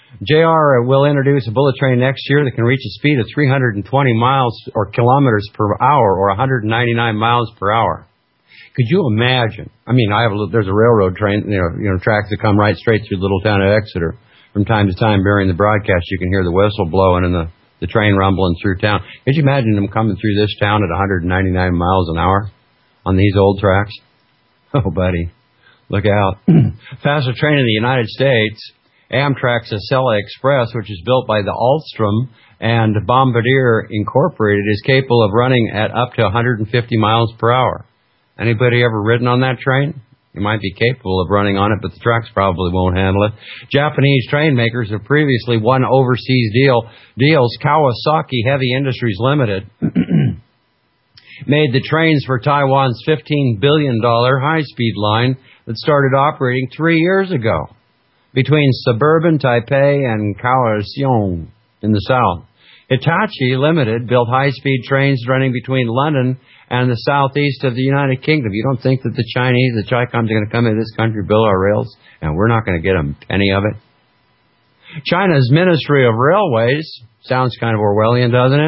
JR will introduce a bullet train next year that can reach a speed of 320 miles or kilometers per hour or 199 miles per hour. Could you imagine? I mean, there's a railroad train, tracks that come right straight through the little town of Exeter. From time to time during the broadcast, you can hear the whistle blowing and the train rumbling through town. Could you imagine them coming through this town at 199 miles an hour on these old tracks? Oh, buddy, look out. Fastest train in the United States, Amtrak's Acela Express, which is built by the Alstom and Bombardier Incorporated, is capable of running at up to 150 miles per hour. Anybody ever ridden on that train? You might be capable of running on it, but the trucks probably won't handle it. Japanese train makers have previously won overseas deals. Kawasaki Heavy Industries Limited made the trains for Taiwan's $15 billion high-speed line that started operating 3 years ago between suburban Taipei and Kaohsiung in the south. Hitachi Limited built high-speed trains running between London and the southeast of the United Kingdom. You don't think that the Chicoms are going to come into this country, build our rails, and we're not going to get a penny of it? China's Ministry of Railways, sounds kind of Orwellian, doesn't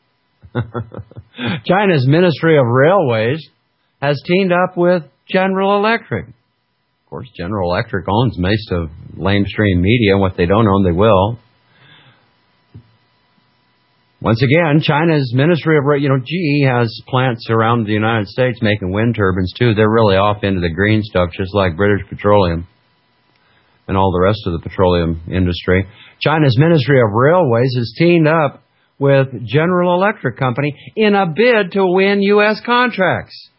it? China's Ministry of Railways has teamed up with General Electric. Of course, General Electric owns most of lamestream media. What they don't own, they will. Once again, China's Ministry of, GE has plants around the United States making wind turbines too. They're really off into the green stuff, just like British Petroleum and all the rest of the petroleum industry. China's Ministry of Railways has teamed up with General Electric Company in a bid to win U.S. contracts.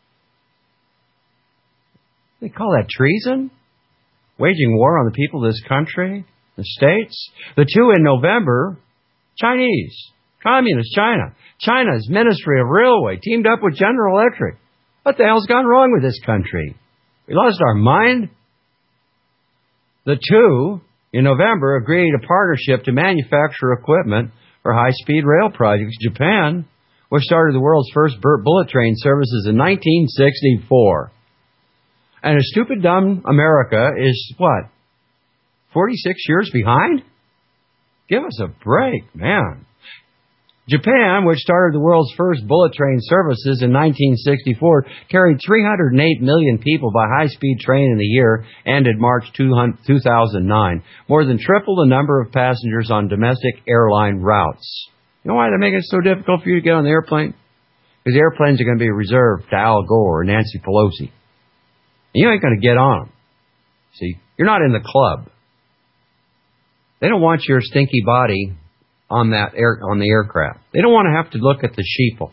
They call that treason? Waging war on the people of this country, the states. The two in November, Chinese, Communist China. China's Ministry of Railway teamed up with General Electric. What the hell's gone wrong with this country? We lost our mind? The two, in November, agreed a partnership to manufacture equipment for high-speed rail projects. Japan, which started the world's first bullet train services in 1964. And a stupid, dumb America is, 46 years behind? Give us a break, man. Japan, which started the world's first bullet train services in 1964, carried 308 million people by high-speed train in the year ended March 2009, more than triple the number of passengers on domestic airline routes. You know why they're making it so difficult for you to get on the airplane? Because the airplanes are going to be reserved to Al Gore or Nancy Pelosi. And you ain't going to get on them. See, you're not in the club. They don't want your stinky body on the aircraft. They don't want to have to look at the sheeple.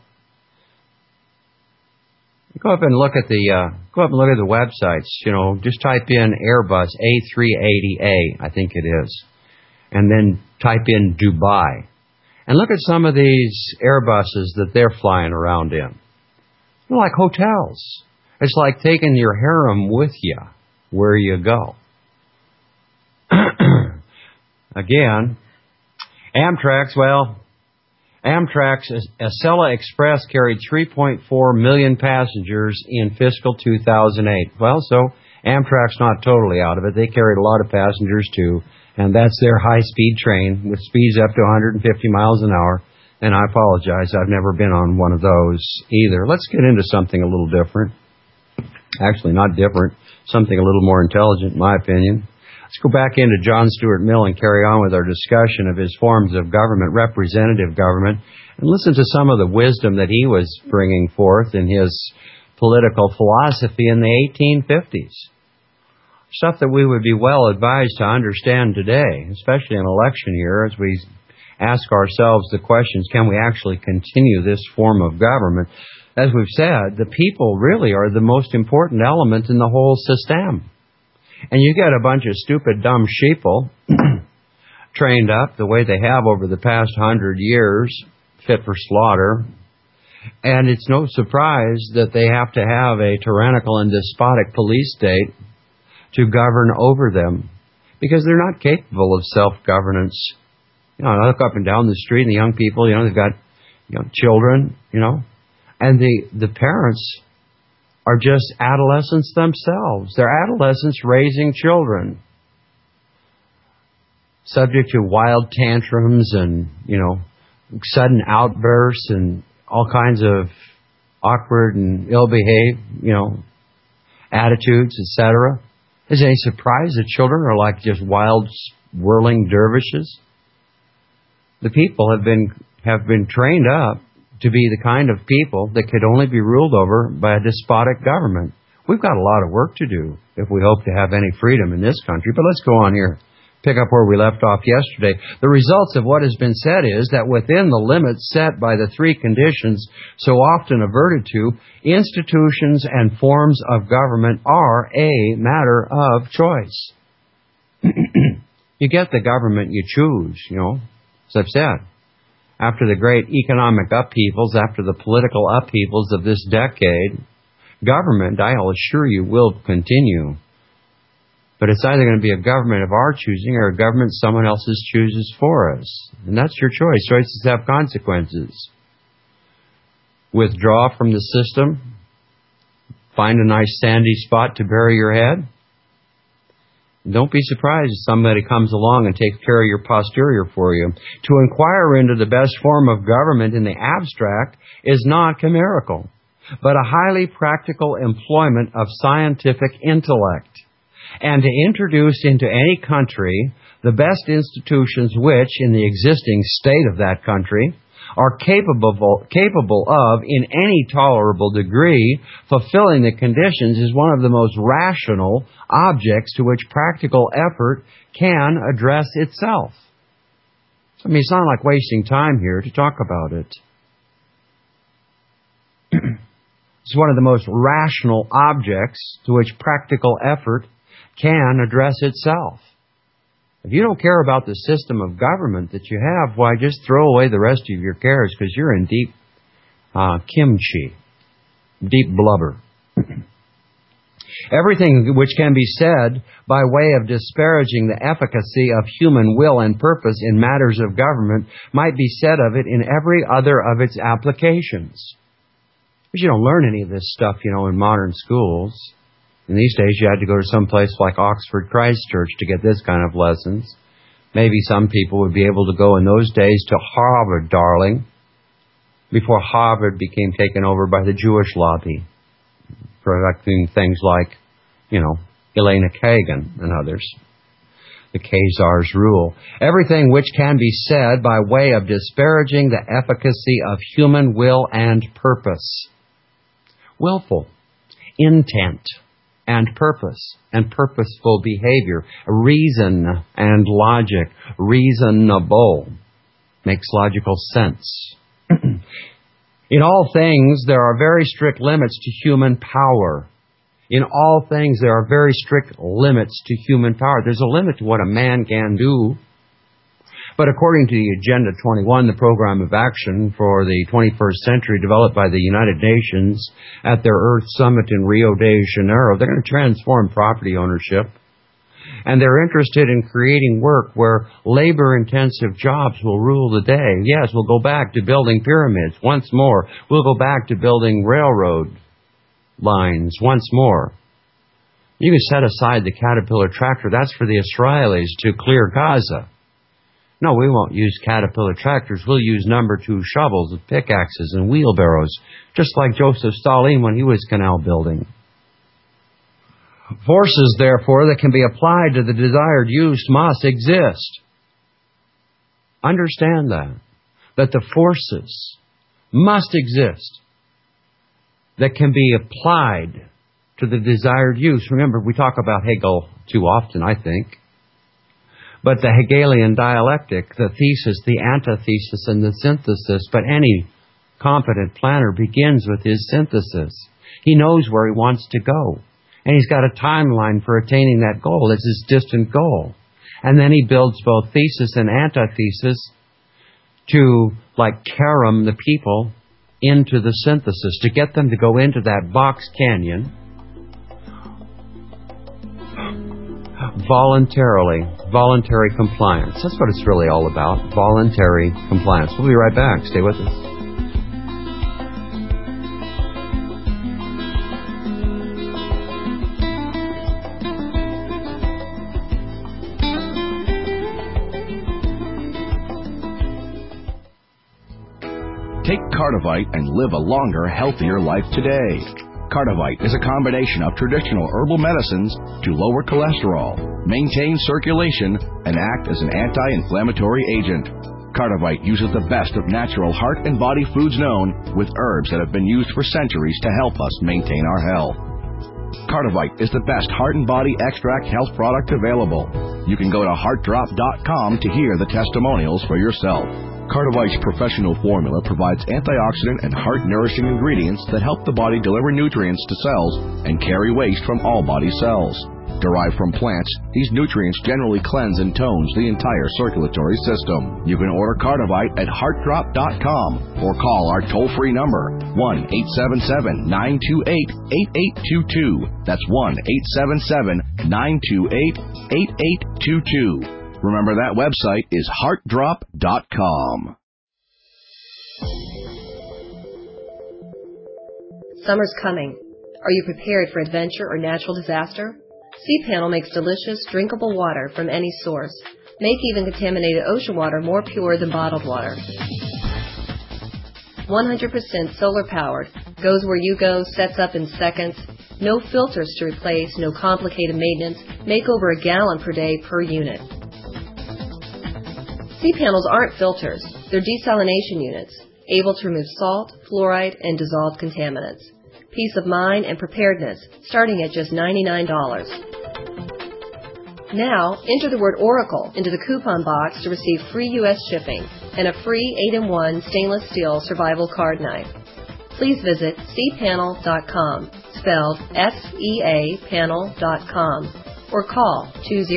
Go up and look at the websites. Just type in Airbus A380A, I think it is, and then type in Dubai, and look at some of these Airbuses that they're flying around in. They're like hotels. It's like taking your harem with you where you go. Again, Amtrak's Acela Express carried 3.4 million passengers in fiscal 2008. Well, so Amtrak's not totally out of it. They carried a lot of passengers too, and that's their high-speed train with speeds up to 150 miles an hour. And I apologize, I've never been on one of those either. Let's get into something a little different. Actually, not different, something a little more intelligent, in my opinion. Let's go back into John Stuart Mill and carry on with our discussion of his forms of government, representative government, and listen to some of the wisdom that he was bringing forth in his political philosophy in the 1850s. Stuff that we would be well advised to understand today, especially in election year, as we ask ourselves the questions, can we actually continue this form of government? As we've said, the people really are the most important element in the whole system. And you get a bunch of stupid, dumb sheeple trained up the way they have over the past 100 years, fit for slaughter. And it's no surprise that they have to have a tyrannical and despotic police state to govern over them, because they're not capable of self-governance. I look up and down the street, and the young people, they've got children, and the parents are just adolescents themselves. They're adolescents raising children. subject to wild tantrums and, sudden outbursts and all kinds of awkward and ill-behaved, attitudes, etc. Is it any surprise that children are like just wild, whirling dervishes? The people have been trained up to be the kind of people that could only be ruled over by a despotic government. We've got a lot of work to do if we hope to have any freedom in this country. But let's go on here. Pick up where we left off yesterday. The results of what has been said is that within the limits set by the three conditions so often averted to, institutions and forms of government are a matter of choice. You get the government you choose, as I've said. After the great economic upheavals, after the political upheavals of this decade, government, I'll assure you, will continue. But it's either going to be a government of our choosing or a government someone else's chooses for us. And that's your choice. Choices have consequences. Withdraw from the system. Find a nice sandy spot to bury your head. Don't be surprised if somebody comes along and takes care of your posterior for you. To inquire into the best form of government in the abstract is not chimerical, but a highly practical employment of scientific intellect, and to introduce into any country the best institutions which, in the existing state of that country, are capable of, in any tolerable degree, fulfilling the conditions is one of the most rational objects to which practical effort can address itself. I mean, it's not like wasting time here to talk about it. It's one of the most rational objects to which practical effort can address itself. If you don't care about the system of government that you have, why, just throw away the rest of your cares, because you're in deep kimchi, deep blubber. Everything which can be said by way of disparaging the efficacy of human will and purpose in matters of government might be said of it in every other of its applications. But you don't learn any of this stuff, in modern schools. In these days, you had to go to some place like Oxford Christ Church to get this kind of lessons. Maybe some people would be able to go in those days to Harvard, darling, before Harvard became taken over by the Jewish lobby, producing things like, Elena Kagan and others. The Khazars rule. Everything which can be said by way of disparaging the efficacy of human will and purpose. Willful, intent, and purpose, and purposeful behavior, reason and logic, reasonable, makes logical sense. In all things, there are very strict limits to human power. In all things, there are very strict limits to human power. There's a limit to what a man can do. But according to the Agenda 21, the program of action for the 21st century developed by the United Nations at their Earth Summit in Rio de Janeiro, they're going to transform property ownership. And they're interested in creating work where labor-intensive jobs will rule the day. Yes, we'll go back to building pyramids once more. We'll go back to building railroad lines once more. You can set aside the Caterpillar tractor. That's for the Israelis to clear Gaza. No, we won't use Caterpillar tractors. We'll use number 2 shovels with pickaxes and wheelbarrows, just like Joseph Stalin when he was canal building. Forces, therefore, that can be applied to the desired use must exist. Understand that the forces must exist that can be applied to the desired use. Remember, we talk about Hegel too often, I think. But the Hegelian dialectic, the thesis, the antithesis, and the synthesis, but any competent planner begins with his synthesis. He knows where he wants to go. And he's got a timeline for attaining that goal. It's his distant goal. And then he builds both thesis and antithesis to, like, carom the people into the synthesis, to get them to go into that box canyon voluntarily. Voluntary compliance. That's what it's really all about. Voluntary compliance. We'll be right back. Stay with us. Take Cardivite and live a longer, healthier life today. Cardivite is a combination of traditional herbal medicines to lower cholesterol, maintain circulation, and act as an anti-inflammatory agent. Cardivite uses the best of natural heart and body foods known, with herbs that have been used for centuries to help us maintain our health. Cardivite is the best heart and body extract health product available. You can go to heartdrop.com to hear the testimonials for yourself. Cardivite's professional formula provides antioxidant and heart-nourishing ingredients that help the body deliver nutrients to cells and carry waste from all body cells. Derived from plants, these nutrients generally cleanse and tones the entire circulatory system. You can order Cardivite at heartdrop.com or call our toll-free number, 1-877-928-8822. That's 1-877-928-8822. Remember, that website is heartdrop.com. Summer's coming. Are you prepared for adventure or natural disaster? Sea-Panel makes delicious, drinkable water from any source. Make even contaminated ocean water more pure than bottled water. 100% solar-powered. Goes where you go, sets up in seconds. No filters to replace, no complicated maintenance. Make over a gallon per day per unit. Sea-Panels aren't filters. They're desalination units, able to remove salt, fluoride, and dissolved contaminants. Peace of mind and preparedness, starting at just $99. Now, enter the word Oracle into the coupon box to receive free U.S. shipping and a free 8-in-1 stainless steel survival card knife. Please visit seapanel.com, spelled S-E-A panel.com, or call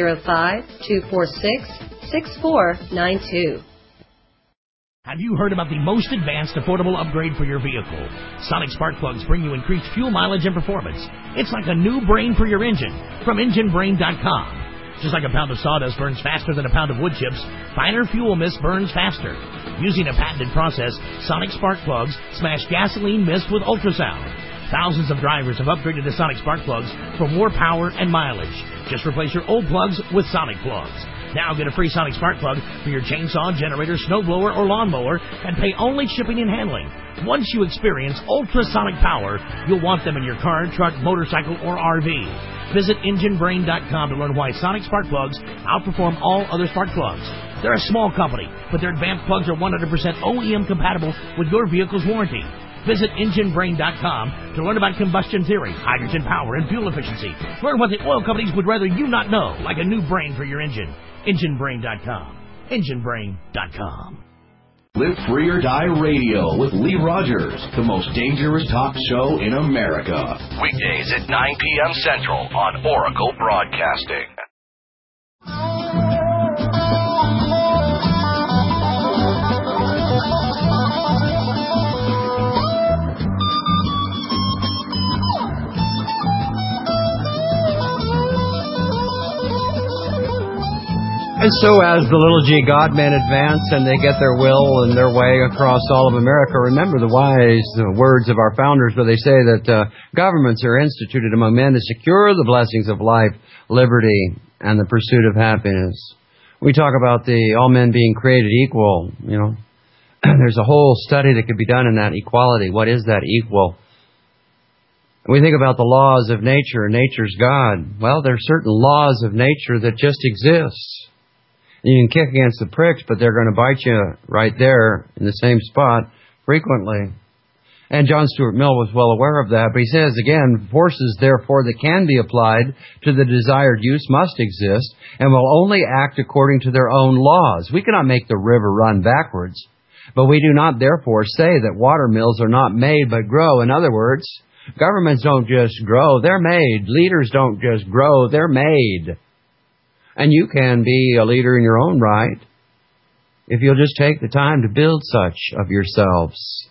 205-246-6492. Have you heard about the most advanced affordable upgrade for your vehicle? Sonic Spark Plugs bring you increased fuel mileage and performance. It's like a new brain for your engine from EngineBrain.com. Just like a pound of sawdust burns faster than a pound of wood chips, finer fuel mist burns faster. Using a patented process, Sonic Spark Plugs smash gasoline mist with ultrasound. Thousands of drivers have upgraded to Sonic Spark Plugs for more power and mileage. Just replace your old plugs with Sonic Plugs. Now get a free Sonic Spark Plug for your chainsaw, generator, snowblower, or lawnmower, and pay only shipping and handling. Once you experience ultrasonic power, you'll want them in your car, truck, motorcycle, or RV. Visit EngineBrain.com to learn why Sonic Spark Plugs outperform all other spark plugs. They're a small company, but their advanced plugs are 100% OEM compatible with your vehicle's warranty. Visit EngineBrain.com to learn about combustion theory, hydrogen power, and fuel efficiency. Learn what the oil companies would rather you not know, like a new brain for your engine. EngineBrain.com. EngineBrain.com. Live Free or Die Radio with Lee Rogers, the most dangerous talk show in America. Weekdays at 9 p.m. Central on Oracle Broadcasting. And so as the little g God-men advance and they get their will and their way across all of America, remember the wise words of our founders where they say that governments are instituted among men to secure the blessings of life, liberty, and the pursuit of happiness. We talk about all men being created equal, There's a whole study that could be done in that equality. What is that equal? We think about the laws of nature, nature's God. Well, there are certain laws of nature that just exist. You can kick against the pricks, but they're going to bite you right there in the same spot frequently. And John Stuart Mill was well aware of that. But he says, again, forces, therefore, that can be applied to the desired use must exist and will only act according to their own laws. We cannot make the river run backwards. But we do not, therefore, say that water mills are not made but grow. In other words, governments don't just grow, they're made. Leaders don't just grow, they're made. And you can be a leader in your own right if you'll just take the time to build such of yourselves.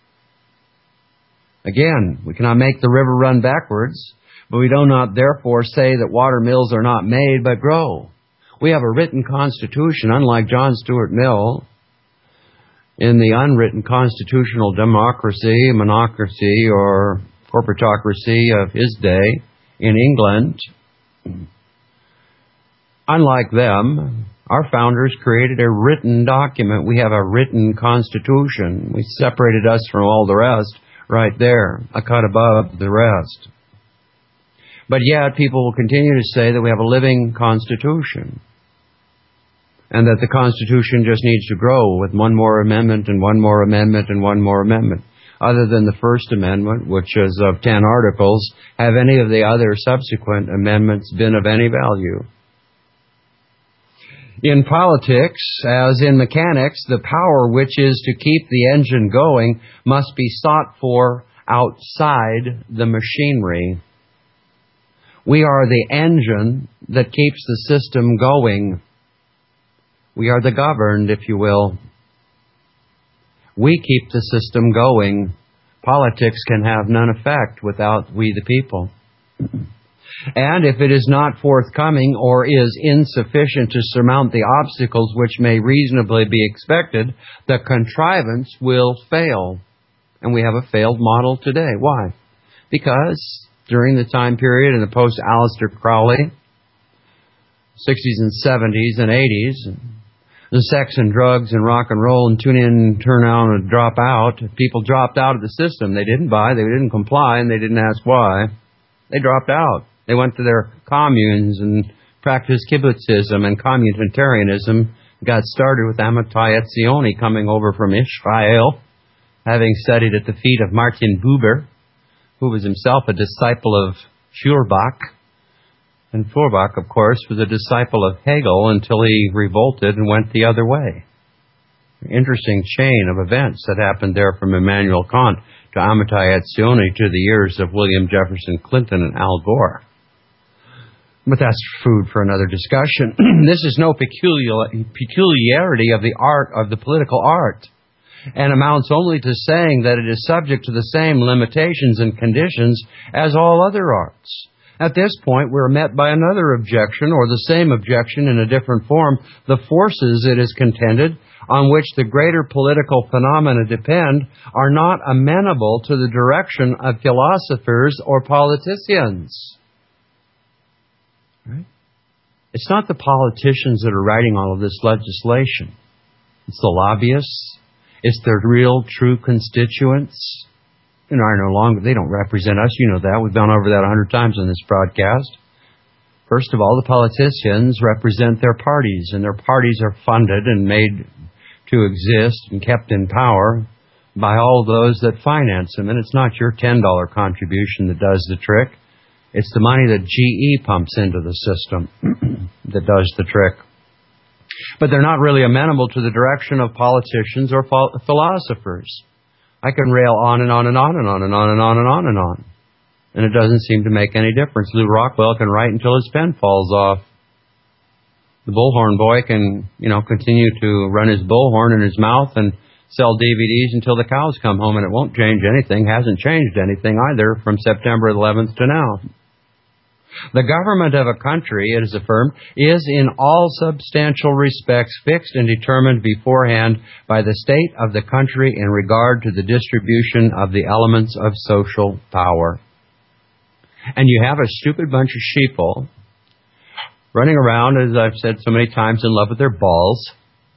Again, we cannot make the river run backwards, but we do not therefore say that water mills are not made but grow. We have a written constitution, unlike John Stuart Mill. In the unwritten constitutional democracy, monocracy, or corporatocracy of his day in England, unlike them, Our founders created a written document. We have a written constitution. We separated us from all the rest right there, a cut above the rest. But yet people will continue to say that we have a living constitution and that the Constitution just needs to grow with one more amendment and one more amendment and one more amendment. Other than the First Amendment, which is of 10 articles, have any of the other subsequent amendments been of any value? In politics, as in mechanics, the power which is to keep the engine going must be sought for outside the machinery. We are the engine that keeps the system going. We are the governed, if you will. We keep the system going. Politics can have none effect without we the people. And if it is not forthcoming or is insufficient to surmount the obstacles which may reasonably be expected, the contrivance will fail. And we have a failed model today. Why? Because during the time period in the post-Aleister Crowley, 60s and 70s and 80s, the sex and drugs and rock and roll and tune in, turn out and drop out, people dropped out of the system. They didn't buy, they didn't comply, and they didn't ask why. They dropped out. They went to their communes and practiced kibbutzism and communitarianism. Got started with Amitai Etzioni coming over from Israel, having studied at the feet of Martin Buber, who was himself a disciple of Feuerbach. And Feuerbach, of course, was a disciple of Hegel until he revolted and went the other way. An interesting chain of events that happened there from Immanuel Kant to Amitai Etzioni to the years of William Jefferson Clinton and Al Gore. But that's food for another discussion. This is no peculiarity of the art of the political art, and amounts only to saying that it is subject to the same limitations and conditions as all other arts. At this point, we're met by another objection, or the same objection in a different form. The forces, it is contended, on which the greater political phenomena depend, are not amenable to the direction of philosophers or politicians. Right? It's not the politicians that are writing all of this legislation. It's the lobbyists. It's their real, true constituents. Are no longer, they don't represent us. You know that. We've gone over that 100 times in this broadcast. First of all, the politicians represent their parties, and their parties are funded and made to exist and kept in power by all those that finance them. And it's not your $10 contribution that does the trick. It's the money that GE pumps into the system that does the trick. But they're not really amenable to the direction of politicians or philosophers. I can rail on and on and on and on and on and on and on and on. And it doesn't seem to make any difference. Lew Rockwell can write until his pen falls off. The bullhorn boy can, continue to run his bullhorn in his mouth and sell DVDs until the cows come home, and it won't change anything. Hasn't changed anything either from September 11th to now. The government of a country, it is affirmed, is in all substantial respects fixed and determined beforehand by the state of the country in regard to the distribution of the elements of social power. And you have a stupid bunch of sheeple running around, as I've said so many times, in love with their balls.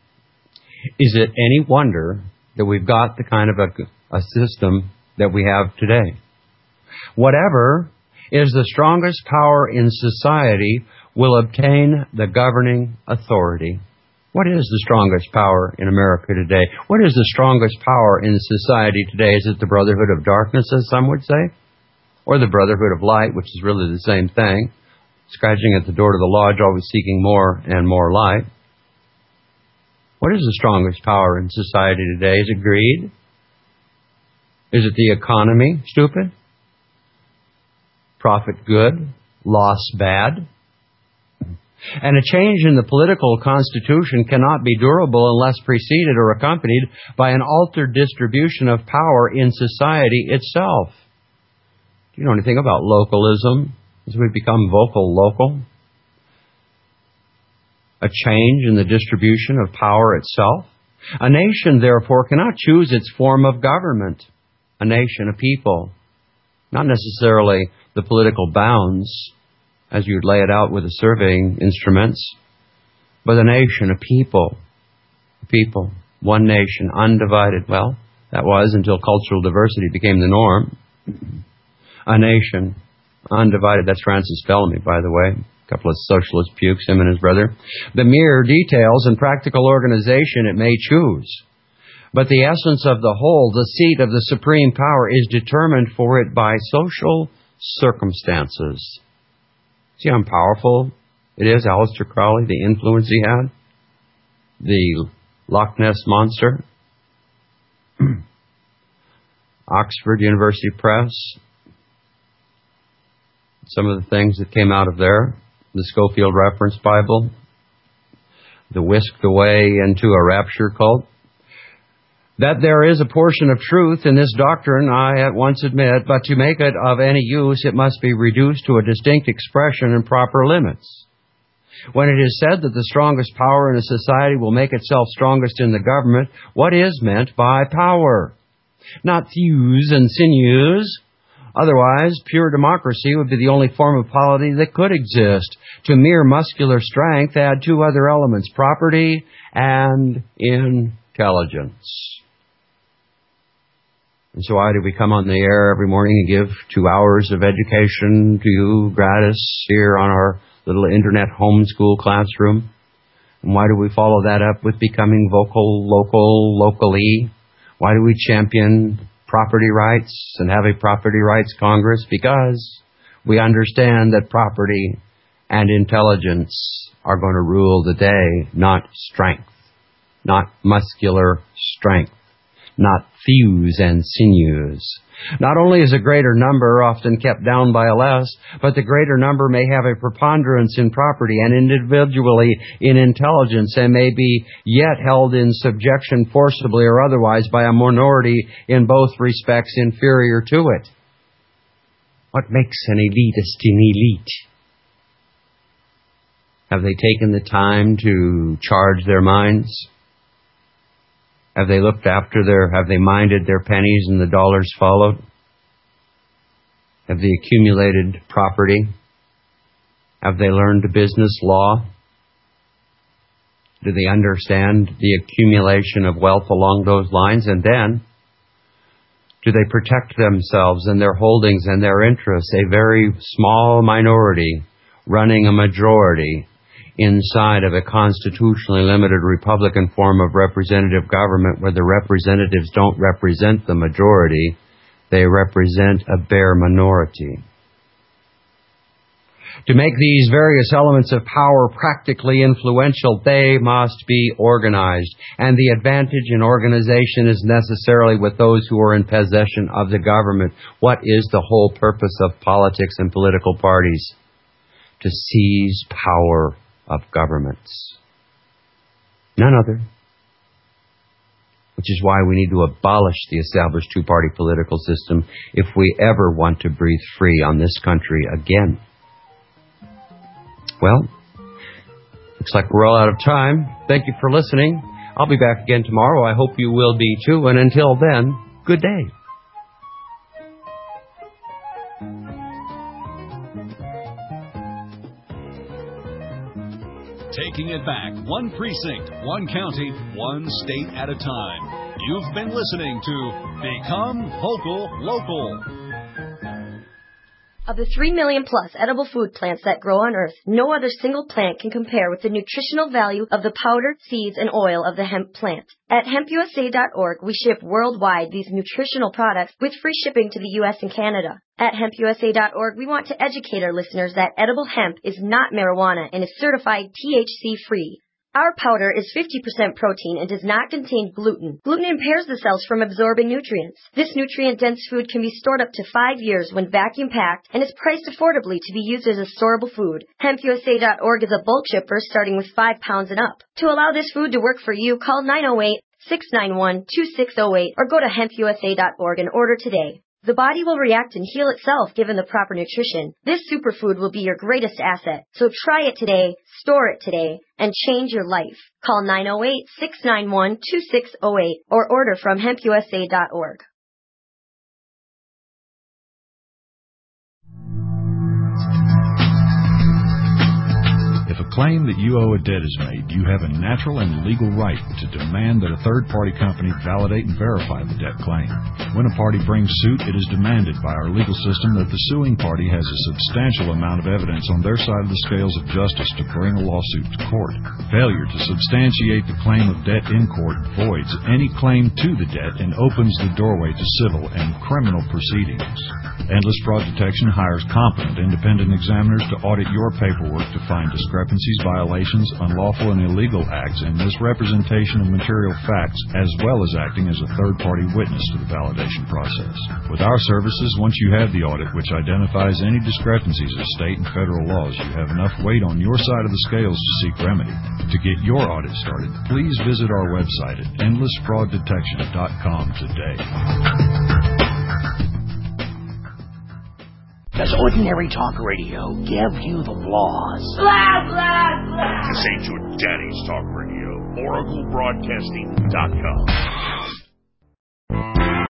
Is it any wonder that we've got the kind of a system that we have today? Whatever is the strongest power in society will obtain the governing authority. What is the strongest power in America today? What is the strongest power in society today? Is it the brotherhood of darkness, as some would say? Or the brotherhood of light, which is really the same thing? Scratching at the door to the lodge, always seeking more and more light. What is the strongest power in society today? Is it greed? Is it the economy, stupid? Profit good, loss bad. And a change in the political constitution cannot be durable unless preceded or accompanied by an altered distribution of power in society itself. Do you know anything about localism as we become vocal local? A change in the distribution of power itself. A nation, therefore, cannot choose its form of government. A nation, a people, not necessarily the political bounds, as you'd lay it out with the surveying instruments, but a nation, a people, one nation, undivided. Well, that was until cultural diversity became the norm. A nation, undivided. That's Francis Bellamy, by the way. A couple of socialist pukes, him and his brother. The mere details and practical organization it may choose. But the essence of the whole, the seat of the supreme power, is determined for it by social circumstances. See how powerful it is, Aleister Crowley, the influence he had? The Loch Ness Monster? Oxford University Press? Some of the things that came out of there. The Schofield Reference Bible. The whisked away into a rapture cult. That there is a portion of truth in this doctrine, I at once admit, but to make it of any use, it must be reduced to a distinct expression and proper limits. When it is said that the strongest power in a society will make itself strongest in the government, what is meant by power? Not thews and sinews. Otherwise, pure democracy would be the only form of polity that could exist. To mere muscular strength, add two other elements, property and intelligence. And so why do we come on the air every morning and give 2 hours of education to you gratis here on our little internet homeschool classroom? And why do we follow that up with becoming vocal, local, locally? Why do we champion property rights and have a property rights Congress? Because we understand that property and intelligence are going to rule the day, not strength, not muscular strength, not thews and sinews. Not only is a greater number often kept down by a less, but the greater number may have a preponderance in property and individually in intelligence, and may be yet held in subjection forcibly or otherwise by a minority in both respects inferior to it. What makes an elitist an elite? Have they taken the time to charge their minds? Have they looked after have they minded their pennies and the dollars followed? Have they accumulated property? Have they learned business law? Do they understand the accumulation of wealth along those lines? And then, do they protect themselves and their holdings and their interests? A very small minority running a majority inside of a constitutionally limited Republican form of representative government where the representatives don't represent the majority, they represent a bare minority. To make these various elements of power practically influential, they must be organized, and the advantage in organization is necessarily with those who are in possession of the government. What is the whole purpose of politics and political parties? To seize power of governments. None other. Which is why we need to abolish the established two-party political system if we ever want to breathe free on this country again. Well, looks like we're all out of time. Thank you for listening. I'll be back again tomorrow. I hope you will be too. And until then, good day. Taking it back, one precinct, one county, one state at a time. You've been listening to Become Vocal Local. Of the 3 million plus edible food plants that grow on Earth, no other single plant can compare with the nutritional value of the powder, seeds, and oil of the hemp plant. At hempusa.org, we ship worldwide these nutritional products with free shipping to the U.S. and Canada. At hempusa.org, we want to educate our listeners that edible hemp is not marijuana and is certified THC-free. Our powder is 50% protein and does not contain gluten. Gluten impairs the cells from absorbing nutrients. This nutrient-dense food can be stored up to 5 years when vacuum-packed and is priced affordably to be used as a storable food. HempUSA.org is a bulk shipper starting with 5 pounds and up. To allow this food to work for you, call 908-691-2608 or go to hempusa.org and order today. The body will react and heal itself given the proper nutrition. This superfood will be your greatest asset. So try it today, store it today, and change your life. Call 908-691-2608 or order from hempusa.org. If If a claim that you owe a debt is made, you have a natural and legal right to demand that a third-party company validate and verify the debt claim. When a party brings suit, it is demanded by our legal system that the suing party has a substantial amount of evidence on their side of the scales of justice to bring a lawsuit to court. Failure to substantiate the claim of debt in court voids any claim to the debt and opens the doorway to civil and criminal proceedings. Endless Fraud Detection hires competent independent examiners to audit your paperwork to find discrepancies, violations, unlawful and illegal acts, and misrepresentation of material facts, as well as acting as a third-party witness to the validation process. With our services, once you have the audit which identifies any discrepancies of state and federal laws, you have enough weight on your side of the scales to seek remedy. To get your audit started, please visit our website at endlessfrauddetection.com today. Does ordinary talk radio give you the flaws? Blah, blah, blah. This ain't your daddy's talk radio. OracleBroadcasting.com.